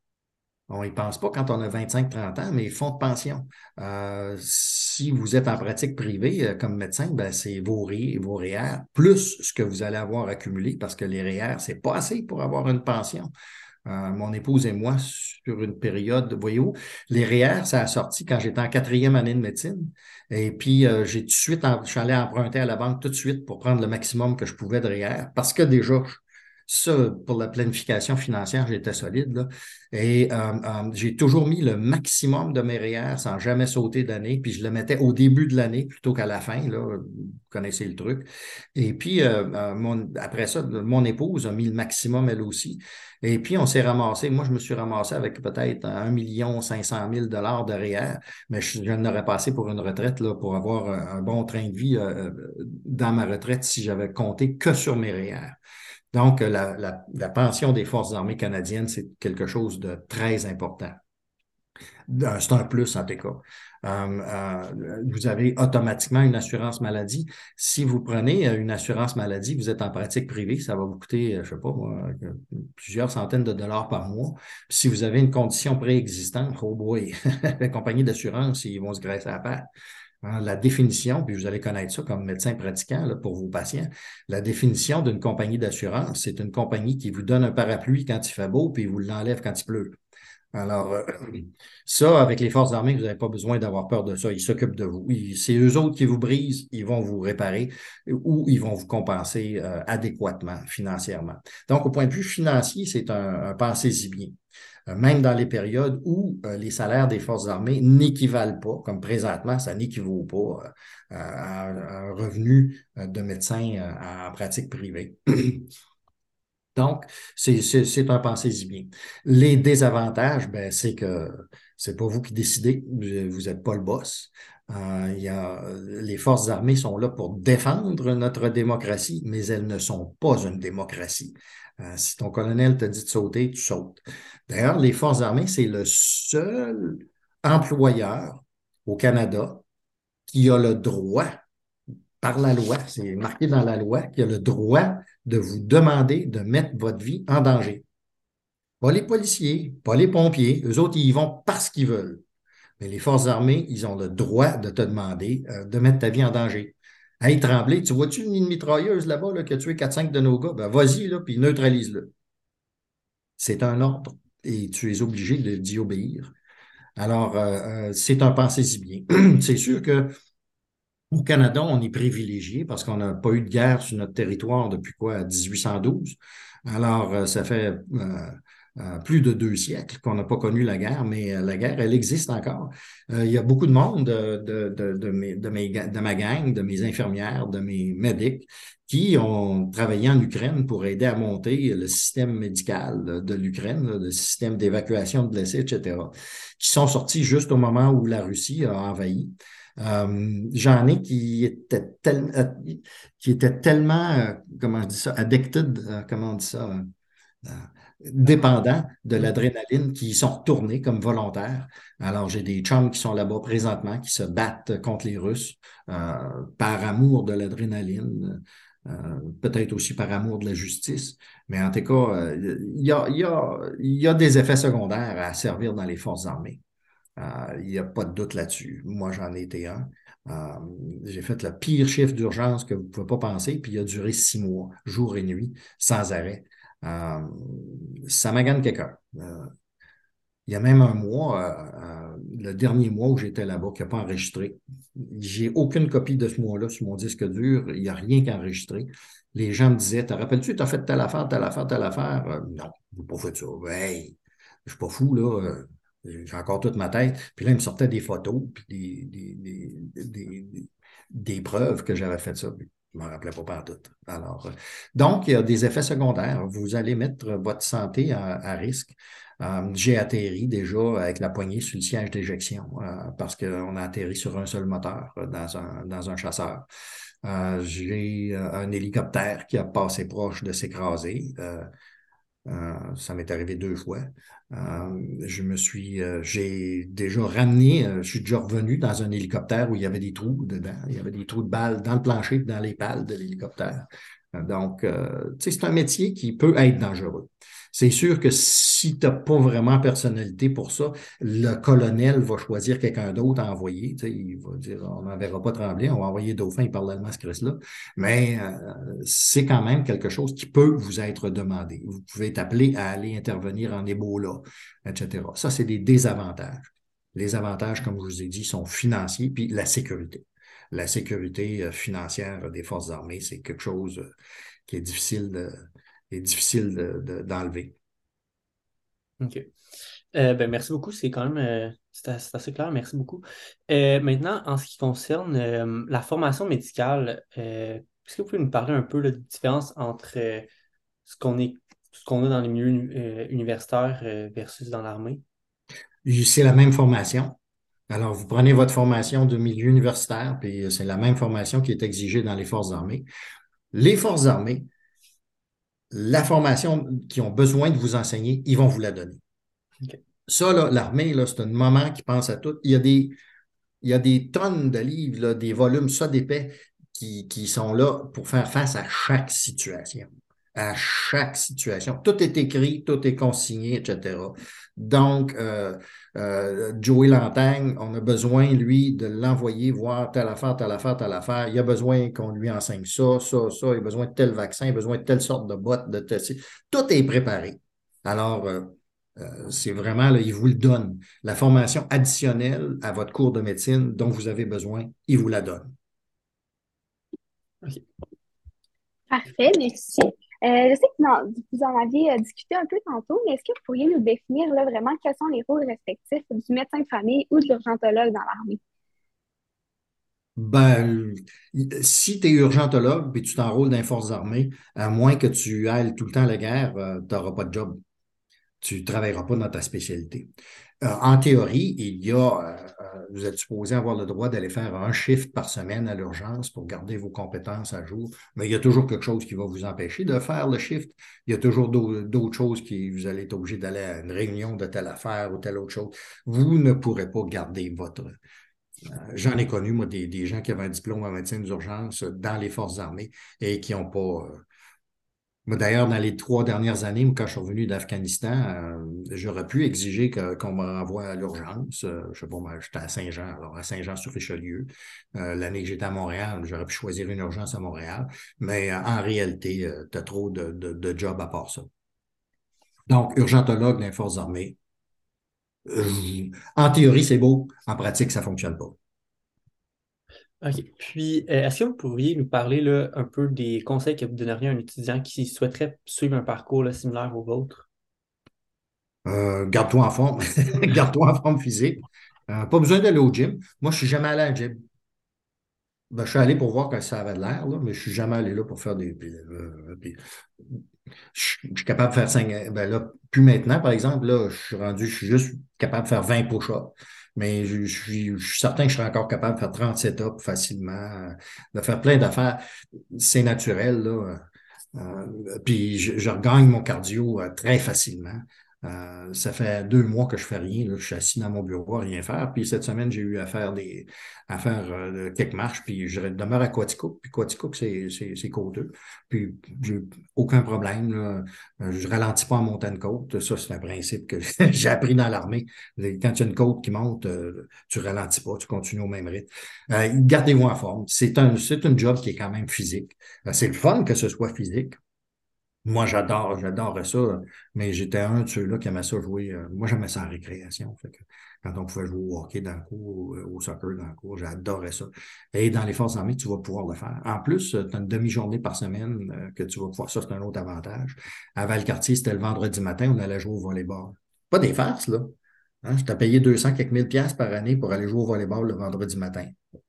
On n'y pense pas quand on a vingt-cinq trente ans, mais fonds de pension. Euh, si vous êtes en pratique privée euh, comme médecin, ben, c'est vos, ré, vos R E E R plus ce que vous allez avoir accumulé parce que les R E E R, c'est pas assez pour avoir une pension. Euh, mon épouse et moi, sur une période, voyez-vous, les R E E R, ça a sorti quand j'étais en quatrième année de médecine. Et puis, euh, j'ai tout de suite, en- je suis allé emprunter à la banque tout de suite pour prendre le maximum que je pouvais de R E E R parce que déjà, ça, pour la planification financière, j'étais solide, là. Et euh, euh, j'ai toujours mis le maximum de mes R E E R sans jamais sauter d'année. Puis je le mettais au début de l'année plutôt qu'à la fin, là. Vous connaissez le truc. Et puis, euh, euh, mon- après ça, mon épouse a mis le maximum elle aussi. Et puis, on s'est ramassé. Moi, je me suis ramassé avec peut-être un million cinq cent mille dollars de R E E R, mais je, je n'aurais pas assez pour une retraite, là, pour avoir un, un bon train de vie euh, dans ma retraite si j'avais compté que sur mes R E E R. Donc, la, la, la pension des Forces armées canadiennes, c'est quelque chose de très important. C'est un plus en tout cas. Euh, euh, vous avez automatiquement une assurance maladie. Si vous prenez une assurance maladie, vous êtes en pratique privée, ça va vous coûter, je ne sais pas moi, plusieurs centaines de dollars par mois. Puis si vous avez une condition préexistante, oh boy, les compagnies d'assurance, ils vont se graisser à la patte. Hein, la définition, puis vous allez connaître ça comme médecin pratiquant là, pour vos patients, la définition d'une compagnie d'assurance, c'est une compagnie qui vous donne un parapluie quand il fait beau, puis vous l'enlève quand il pleut. Alors, euh, ça, avec les forces armées, vous n'avez pas besoin d'avoir peur de ça. Ils s'occupent de vous. C'est eux autres qui vous brisent, ils vont vous réparer ou ils vont vous compenser euh, adéquatement financièrement. Donc, au point de vue financier, c'est un, un pensez-y bien. Euh, même dans les périodes où euh, les salaires des forces armées n'équivalent pas, comme présentement, ça n'équivaut pas euh, à, à un revenu euh, de médecin euh, en pratique privée. Donc, c'est, c'est, c'est un pensez-y bien. Les désavantages, ben, c'est que c'est pas vous qui décidez, vous n'êtes pas le boss. Euh, il y a, les forces armées sont là pour défendre notre démocratie, mais elles ne sont pas une démocratie. Euh, si ton colonel te dit de sauter, tu sautes. D'ailleurs, les forces armées, c'est le seul employeur au Canada qui a le droit, par la loi, c'est marqué dans la loi, qui a le droit de vous demander de mettre votre vie en danger. Pas les policiers, pas les pompiers, eux autres, ils y vont parce qu'ils veulent. Mais les forces armées, ils ont le droit de te demander euh, de mettre ta vie en danger. Hey, Tremblay, tu vois-tu une mitrailleuse là-bas là, qui a tué quatre cinq de nos gars? Ben, vas-y, là, puis neutralise-le. C'est un ordre et tu es obligé de, d'y obéir. Alors, euh, euh, c'est un pensez-y bien. C'est sûr que au Canada, on est privilégié parce qu'on n'a pas eu de guerre sur notre territoire depuis quoi, dix-huit cent douze. Alors, euh, ça fait euh, euh, plus de deux siècles qu'on n'a pas connu la guerre, mais euh, la guerre, elle existe encore. Euh, il y a beaucoup de monde de, de, de, de, mes, de, mes, de ma gang, de mes infirmières, de mes médics, qui ont travaillé en Ukraine pour aider à monter le système médical de l'Ukraine, le système d'évacuation de blessés, et cetera, qui sont sortis juste au moment où la Russie a envahi. Euh, j'en ai qui étaient, tel, euh, qui étaient tellement, euh, comment je dis ça, addicted, euh, comment on dit ça, euh, euh, dépendants de l'adrénaline, qui y sont retournés comme volontaires. Alors, j'ai des chums qui sont là-bas présentement, qui se battent contre les Russes euh, par amour de l'adrénaline, euh, peut-être aussi par amour de la justice. Mais en tout cas, il euh, y a, y a, y a des effets secondaires à servir dans les forces armées. Euh, Il n'y a pas de doute là-dessus. Moi, j'en ai été un. Euh, j'ai fait le pire chiffre d'urgence que vous ne pouvez pas penser, puis il a duré six mois, jour et nuit, sans arrêt. Euh, ça magane quelqu'un. Euh, il y a même un mois, euh, euh, le dernier mois où j'étais là-bas, qui n'a pas enregistré. J'ai aucune copie de ce mois-là sur mon disque dur. Il n'y a rien qu'à enregistrer. Les gens me disaient, te rappelles-tu, tu as fait telle affaire, telle affaire, telle affaire? Euh, non, je n'ai pas fait ça. Hey, je suis pas fou, là. Euh, J'ai encore toute ma tête. Puis là, il me sortait des photos, puis des, des, des, des, des, des preuves que j'avais fait ça. Puis je ne m'en rappelais pas partout. Alors, euh, donc, il y a des effets secondaires. Vous allez mettre votre santé à, à risque. Euh, j'ai atterri déjà avec la poignée sur le siège d'éjection euh, parce qu'on a atterri sur un seul moteur euh, dans un, dans un chasseur. Euh, j'ai euh, un hélicoptère qui a passé proche de s'écraser. Euh, euh, ça m'est arrivé deux fois. Euh, je me suis, euh, j'ai déjà ramené, euh, je suis déjà revenu dans un hélicoptère où il y avait des trous dedans. Il y avait des trous de balles dans le plancher et dans les pales de l'hélicoptère. Donc, euh, tu sais, c'est un métier qui peut être dangereux. C'est sûr que si tu n'as pas vraiment personnalité pour ça, le colonel va choisir quelqu'un d'autre à envoyer. Tu sais, il va dire, on n'enverra pas Tremblay, on va envoyer Dauphin, il parle allemand, ce Chris-là. Mais euh, c'est quand même quelque chose qui peut vous être demandé. Vous pouvez être appelé à aller intervenir en Ebola, et cetera. Ça, c'est des désavantages. Les avantages, comme je vous ai dit, sont financiers, puis la sécurité. La sécurité financière des forces armées, c'est quelque chose qui est difficile de, est difficile de, de, d'enlever. OK. Euh, ben, merci beaucoup. C'est quand même euh, c'est assez, c'est assez clair. Merci beaucoup. Euh, maintenant, en ce qui concerne euh, la formation médicale, euh, est-ce que vous pouvez nous parler un peu là, de la différence entre euh, ce qu'on est, ce qu'on a dans les milieux euh, universitaires euh, versus dans l'armée? C'est la même formation. Alors, vous prenez votre formation de milieu universitaire, puis c'est la même formation qui est exigée dans les forces armées. Les forces armées, la formation qu'ils ont besoin de vous enseigner, ils vont vous la donner. Okay. Ça, là, l'armée, là, c'est un moment qui pense à tout. Il y a des, il y a des tonnes de livres, là, des volumes, ça d'épais, qui, qui sont là pour faire face à chaque situation. À chaque situation. Tout est écrit, tout est consigné, et cetera. Donc, euh, euh, Joey Lantagne, on a besoin, lui, de l'envoyer voir telle affaire, telle affaire, telle affaire. Il a besoin qu'on lui enseigne ça, ça, ça. Il a besoin de tel vaccin, il a besoin de telle sorte de botte, de tel... Tout est préparé. Alors, euh, euh, c'est vraiment, là, il vous le donne. La formation additionnelle à votre cours de médecine dont vous avez besoin, il vous la donne. Okay. Parfait, merci. Euh, je sais que non, vous en aviez euh, discuté un peu tantôt, mais est-ce que vous pourriez nous définir là, vraiment quels sont les rôles respectifs du médecin de famille ou de l'urgentologue dans l'armée? Ben, si tu es urgentologue et tu t'enrôles dans les forces armées, à moins que tu ailles tout le temps à la guerre, euh, tu n'auras pas de job. Tu ne travailleras pas dans ta spécialité. Euh, en théorie, il y a, euh, vous êtes supposé avoir le droit d'aller faire un shift par semaine à l'urgence pour garder vos compétences à jour, mais il y a toujours quelque chose qui va vous empêcher de faire le shift. Il y a toujours d'autres choses qui, vous allez être obligé d'aller à une réunion de telle affaire ou telle autre chose. Vous ne pourrez pas garder votre, J'en ai connu, moi, des, des gens qui avaient un diplôme en médecine d'urgence dans les forces armées et qui n'ont pas... euh, Moi, d'ailleurs, dans les trois dernières années, quand je suis revenu d'Afghanistan, euh, j'aurais pu exiger que- qu'on me renvoie à l'urgence. Euh, je sais pas, moi, j'étais à Saint-Jean, alors à Saint-Jean-sur-Richelieu. Euh, l'année que j'étais à Montréal, j'aurais pu choisir une urgence à Montréal. Mais euh, en réalité, tu as trop de, de, de jobs à part ça. Donc, urgentologue dans les forces armées, euh, en théorie, c'est beau. En pratique, ça fonctionne pas. OK. Puis, euh, est-ce que vous pourriez nous parler là, un peu des conseils que vous donneriez à un étudiant qui souhaiterait suivre un parcours là, similaire au vôtre? Euh, garde-toi en forme. Garde-toi en forme physique. Euh, pas besoin d'aller au gym. Moi, je suis jamais allé à la gym. Ben, je suis allé pour voir que ça avait de l'air, là, mais je suis jamais allé là pour faire des. Puis, euh, puis, je, suis je suis capable de faire cinq. Ben là, plus maintenant, par exemple, là, je suis rendu, je suis juste capable de faire vingt push-ups. Mais je, je suis, je suis certain que je serai encore capable de faire trente setups facilement, euh, de faire plein d'affaires. C'est naturel, là. Euh, puis je, je regagne mon cardio euh, très facilement. Euh, ça fait deux mois que je fais rien, là. Je suis assis dans mon bureau à rien faire. Puis cette semaine, j'ai eu à faire des à faire euh, quelques marches. Puis je demeure à Quaticook. Puis Quaticook, c'est c'est c'est côteux. Puis j'ai aucun problème, là. Euh, Je ralentis pas en montant une côte. Ça, c'est un principe que j'ai appris dans l'armée. Quand tu as une côte qui monte, euh, tu ralentis pas, tu continues au même rythme. Euh, gardez-vous en forme. C'est un c'est un job qui est quand même physique. Euh, C'est le fun que ce soit physique. Moi, j'adore, j'adorais ça, mais j'étais un de ceux-là qui aimait ça jouer. euh, moi, j'aimais ça en récréation. Fait que quand on pouvait jouer au hockey dans le cours, au, au soccer dans le cours, j'adorais ça. Et dans les forces armées, tu vas pouvoir le faire. En plus, tu as une demi-journée par semaine euh, que tu vas pouvoir. Ça, c'est un autre avantage. À Valcartier, c'était le vendredi matin, on allait jouer au volleyball. Pas des farces, là. Hein, je t'ai payé deux cents quelques mille piastres par année pour aller jouer au volleyball le vendredi matin.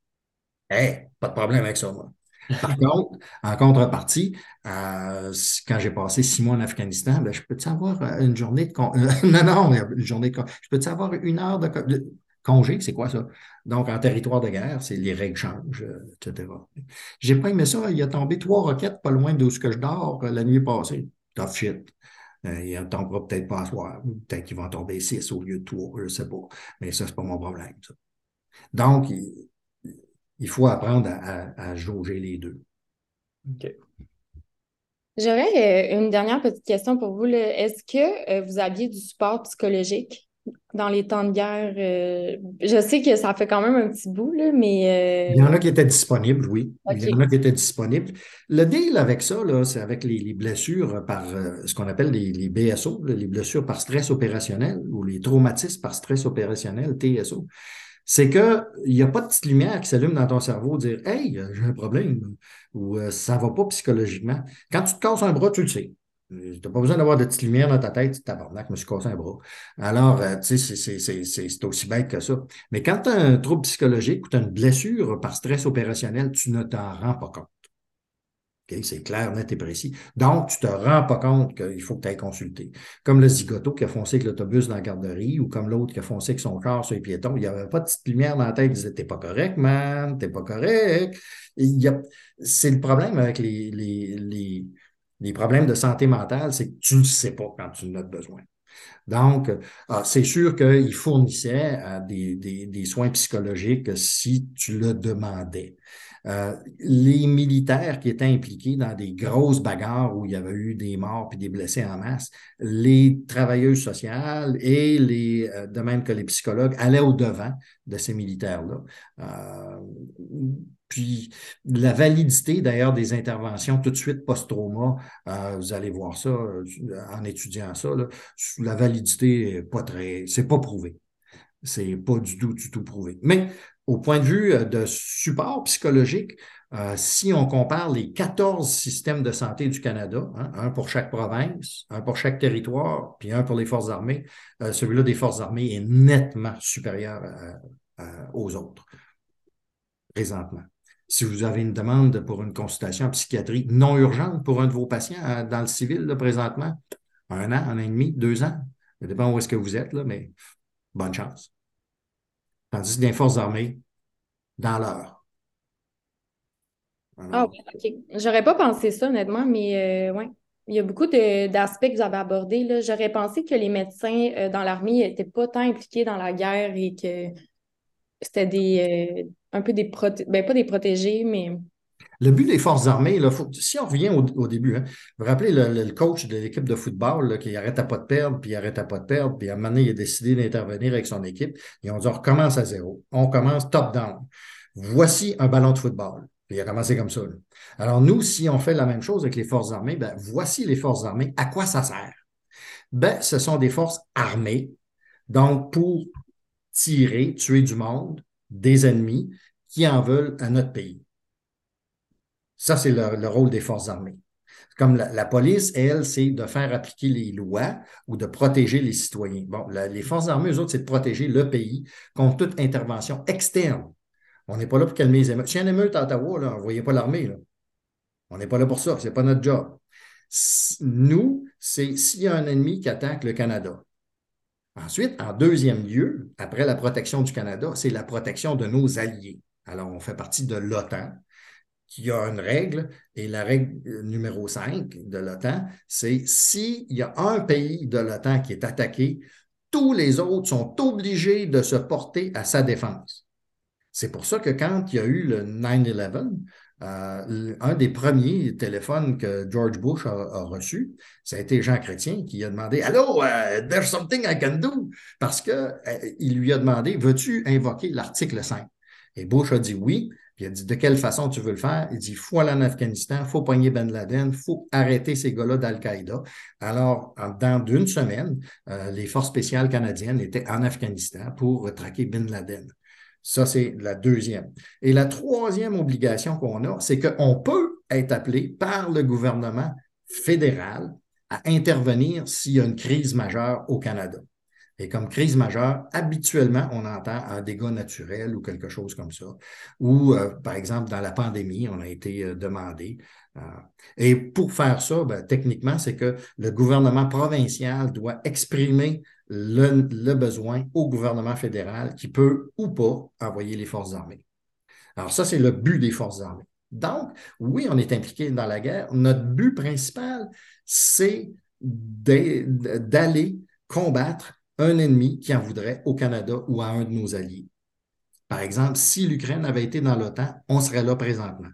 Hey, pas de problème avec ça, moi. Par contre, en contrepartie, euh, quand j'ai passé six mois en Afghanistan, ben, je peux-tu avoir euh, une journée de con... euh, non, non, une journée de con... Je peux-tu avoir une heure de, co- de congé? C'est quoi ça? Donc, en territoire de guerre, c'est les règles changent, euh, et cetera. J'ai pas aimé ça. Il a tombé trois roquettes pas loin d'où ce que je dors euh, la nuit passée. Tough shit. Euh, il en tombera peut-être pas à soir. Peut-être qu'il va en tomber six au lieu de trois, je sais pas. Mais ça, c'est pas mon problème, ça. Donc, il, il faut apprendre à, à, à jauger les deux. OK. J'aurais euh, une dernière petite question pour vous, là. Est-ce que euh, vous aviez du support psychologique dans les temps de guerre? euh, Je sais que ça fait quand même un petit bout, là, Il y mais en a qui étaient disponibles, oui. euh, Il y en OK. a qui étaient disponibles. Le deal avec ça, là, c'est avec les, les blessures par euh, ce qu'on appelle les, les B S O, là, les blessures par stress opérationnel ou les traumatismes par stress opérationnel, T S O. C'est que il n'y a pas de petite lumière qui s'allume dans ton cerveau dire Hey, euh, j'ai un problème ou euh, ça ne va pas psychologiquement. Quand tu te casses un bras, tu le sais. Tu n'as pas besoin d'avoir de petite lumière dans ta tête, tabarnak, je me suis cassé un bras. Alors, euh, tu sais, c'est c'est- c'est- c'est- c'est aussi bête que ça. Mais quand tu as un trouble psychologique ou tu as une blessure par stress opérationnel, tu ne t'en rends pas compte. OK? C'est clair, net et précis. Donc, tu ne te rends pas compte qu'il faut que tu ailles consulter. Comme le zigoto qui a foncé avec l'autobus dans la garderie ou comme l'autre qui a foncé avec son corps sur les piétons. Il n'y avait pas de petite lumière dans la tête qui disait T'es pas correct, man, t'es pas correct. Il y a... C'est le problème avec les, les, les, les problèmes de santé mentale, c'est que tu ne sais pas quand tu en as besoin. Donc, ah, c'est sûr qu'il fournissait euh, des, des, des soins psychologiques si tu le demandais. Euh, les militaires qui étaient impliqués dans des grosses bagarres où il y avait eu des morts puis des blessés en masse, les travailleuses sociales et les, euh, de même que les psychologues allaient au-devant de ces militaires-là. Euh, puis la validité d'ailleurs des interventions tout de suite post-trauma, euh, vous allez voir ça euh, en étudiant ça, là, la validité n'est pas très, c'est pas prouvé. C'est pas du tout, du tout prouvé. Mais au point de vue euh, de support psychologique, euh, si on compare les quatorze systèmes de santé du Canada, hein, un pour chaque province, un pour chaque territoire, puis un pour les forces armées, euh, celui-là des forces armées est nettement supérieur à, à, aux autres, présentement. Si vous avez une demande pour une consultation en psychiatrie non urgente pour un de vos patients euh, dans le civil, là, présentement, un an, un an et demi, deux ans, ça dépend où est-ce que vous êtes, là, mais bonne chance. Tandis que dans les forces armées, dans l'heure. Ah Alors, oui, OK. J'aurais pas pensé ça, honnêtement, mais euh, ouais. Il y a beaucoup de- d'aspects que vous avez abordés, là. J'aurais pensé que les médecins euh, dans l'armée n'étaient pas tant impliqués dans la guerre et que c'était des, euh, un peu des proté ben, pas des protégés, mais Le but des forces armées, là, faut- si on revient au, au début, hein, vous vous rappelez le, le- le coach de l'équipe de football là, qui arrête à pas de perdre, puis il arrête à pas de perdre, puis à un moment donné, il a décidé d'intervenir avec son équipe. Ils ont dit, on recommence à zéro. On commence top-down. Voici un ballon de football. Puis il a commencé comme ça, là. Alors nous, si on fait la même chose avec les forces armées, ben, voici les forces armées. À quoi ça sert? Ben, ce sont des forces armées, donc pour tirer, tuer du monde, des ennemis qui en veulent à notre pays. Ça, c'est le, le rôle des forces armées. Comme la, la police, elle, c'est de faire appliquer les lois ou de protéger les citoyens. Bon, la- les forces armées, eux autres, c'est de protéger le pays contre toute intervention externe. On n'est pas là pour calmer les émeutes. Si y a une émeute à Ottawa, là, envoyez pas l'armée, là. On n'est pas là pour ça. C'est pas notre job. S- Nous, c'est s'il y a un ennemi qui attaque le Canada. Ensuite, en deuxième lieu, après la protection du Canada, c'est la protection de nos alliés. Alors, on fait partie de l'OTAN, qui a une règle, et la règle numéro cinq de l'OTAN, c'est s'il y a un pays de l'OTAN qui est attaqué, tous les autres sont obligés de se porter à sa défense. C'est pour ça que quand il y a eu le neuf onze, euh, un des premiers téléphones que George Bush a, a reçu, ça a été Jean Chrétien qui a demandé Allô, uh, there's something I can do. Parce qu'il euh, lui a demandé Veux-tu invoquer l'article cinq? Et Bush a dit oui. Puis il a dit De quelle façon tu veux le faire? Il dit Il faut aller en Afghanistan, il faut pogner Ben Laden, il faut arrêter ces gars-là d'Al-Qaïda. Alors, dans d'une semaine, euh, les forces spéciales canadiennes étaient en Afghanistan pour traquer Ben Laden. Ça, c'est la deuxième. Et la troisième obligation qu'on a, c'est qu'on peut être appelé par le gouvernement fédéral à intervenir s'il y a une crise majeure au Canada. Et comme crise majeure, habituellement, on entend un dégât naturel ou quelque chose comme ça. Ou, euh, par exemple, dans la pandémie, on a été euh, demandé. Euh, et pour faire ça, ben, techniquement, c'est que le gouvernement provincial doit exprimer le, le besoin au gouvernement fédéral qui peut ou pas envoyer les forces armées. Alors ça, c'est le but des forces armées. Donc, oui, on est impliqué dans la guerre. Notre but principal, c'est d'aller combattre un ennemi qui en voudrait au Canada ou à un de nos alliés. Par exemple, si l'Ukraine avait été dans l'OTAN, on serait là présentement.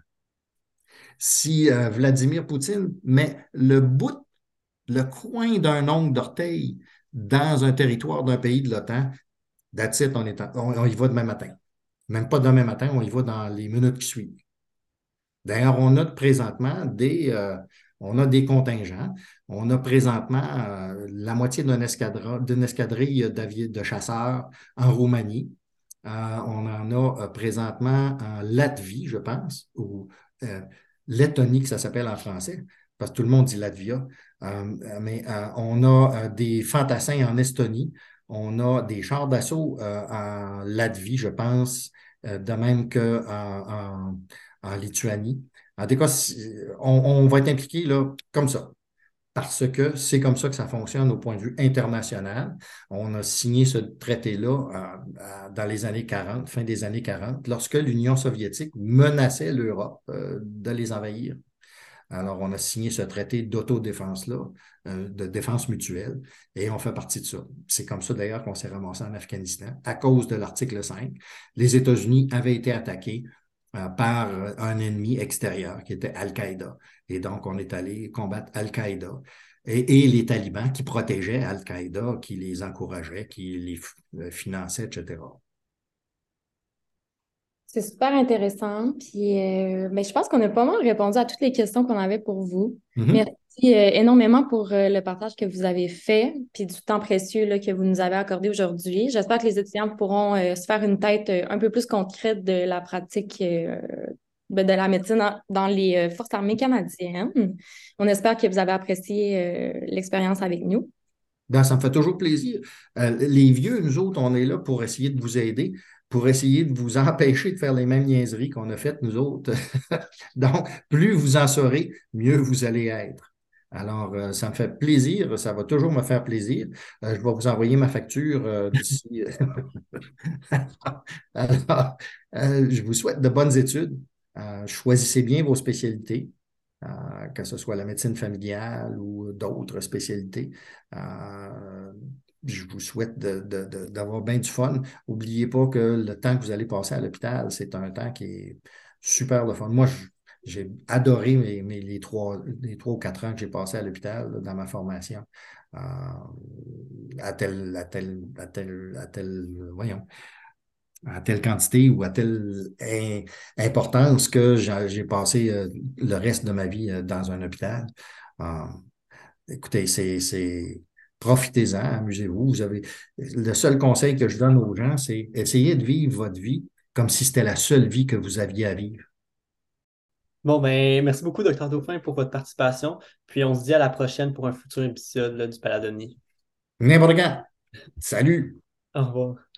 Si euh, Vladimir Poutine met le bout, le coin d'un ongle d'orteil dans un territoire d'un pays de l'OTAN, that's it, on, est en, on, on y va demain matin. Même pas demain matin, on y va dans les minutes qui suivent. D'ailleurs, on a présentement des, euh, on a des contingents. On a présentement euh, la moitié d'une escadrille de chasseurs en Roumanie. Euh, on en a euh, présentement en Latvie, je pense, ou euh, Lettonie, que ça s'appelle en français, parce que tout le monde dit Latvia. Euh, mais euh, on a euh, des fantassins en Estonie. On a des chars d'assaut euh, en Latvie, je pense, euh, de même qu'en en, en Lituanie. En tout cas, on, on va être impliqué là, comme ça, parce que c'est comme ça que ça fonctionne au point de vue international. On a signé ce traité-là euh, dans les années quarante, fin des années quarante, lorsque l'Union soviétique menaçait l'Europe euh, de les envahir. Alors, on a signé ce traité d'autodéfense-là, euh, de défense mutuelle, et on fait partie de ça. C'est comme ça, d'ailleurs, qu'on s'est ramassé en Afghanistan, à cause de l'article cinq. Les États-Unis avaient été attaqués euh, par un ennemi extérieur, qui était Al-Qaïda. Et donc, on est allé combattre Al-Qaïda. Et, et les talibans qui protégeaient Al-Qaïda, qui les encourageaient, qui les finançaient, et cetera. c'est super intéressant. Puis, euh, ben, je pense qu'on a pas mal répondu à toutes les questions qu'on avait pour vous. Mm-hmm. Merci euh, énormément pour euh, le partage que vous avez fait, puis du temps précieux là, que vous nous avez accordé aujourd'hui. J'espère que les étudiants pourront euh, se faire une tête euh, un peu plus concrète de la pratique euh, ben, de la médecine dans, dans les euh, forces armées canadiennes. On espère que vous avez apprécié euh, l'expérience avec nous. Ben, ça me fait toujours plaisir. Euh, les vieux, nous autres, on est là pour essayer de vous aider, pour essayer de vous empêcher de faire les mêmes niaiseries qu'on a faites, nous autres. Donc, plus vous en saurez, mieux vous allez être. Alors, euh, ça me fait plaisir, ça va toujours me faire plaisir. Euh, je vais vous envoyer ma facture euh, d'ici. Alors, euh, je vous souhaite de bonnes études. Euh, choisissez bien vos spécialités. Euh, que ce soit la médecine familiale ou d'autres spécialités. Euh, je vous souhaite de- de- de- d'avoir bien du fun. N'oubliez pas que le temps que vous allez passer à l'hôpital, c'est un temps qui est super le fun. Moi, je- j'ai adoré mes, mes- les trois, les trois ou quatre ans que j'ai passé à l'hôpital là, dans ma formation. Euh, à telle, à telle, à telle, à telle, voyons, à telle quantité ou à telle im- importance que j'ai j'ai passé euh, le reste de ma vie euh, dans un hôpital. Euh, Écoutez, c'est, c'est, profitez-en, amusez-vous. Vous avez, le seul conseil que je donne aux gens, c'est essayez de vivre votre vie comme si c'était la seule vie que vous aviez à vivre. Bon, ben, merci beaucoup, docteur Dauphin, pour votre participation. Puis on se dit à la prochaine pour un futur épisode là, du Paladoni. N'importe quand. Salut! Au revoir.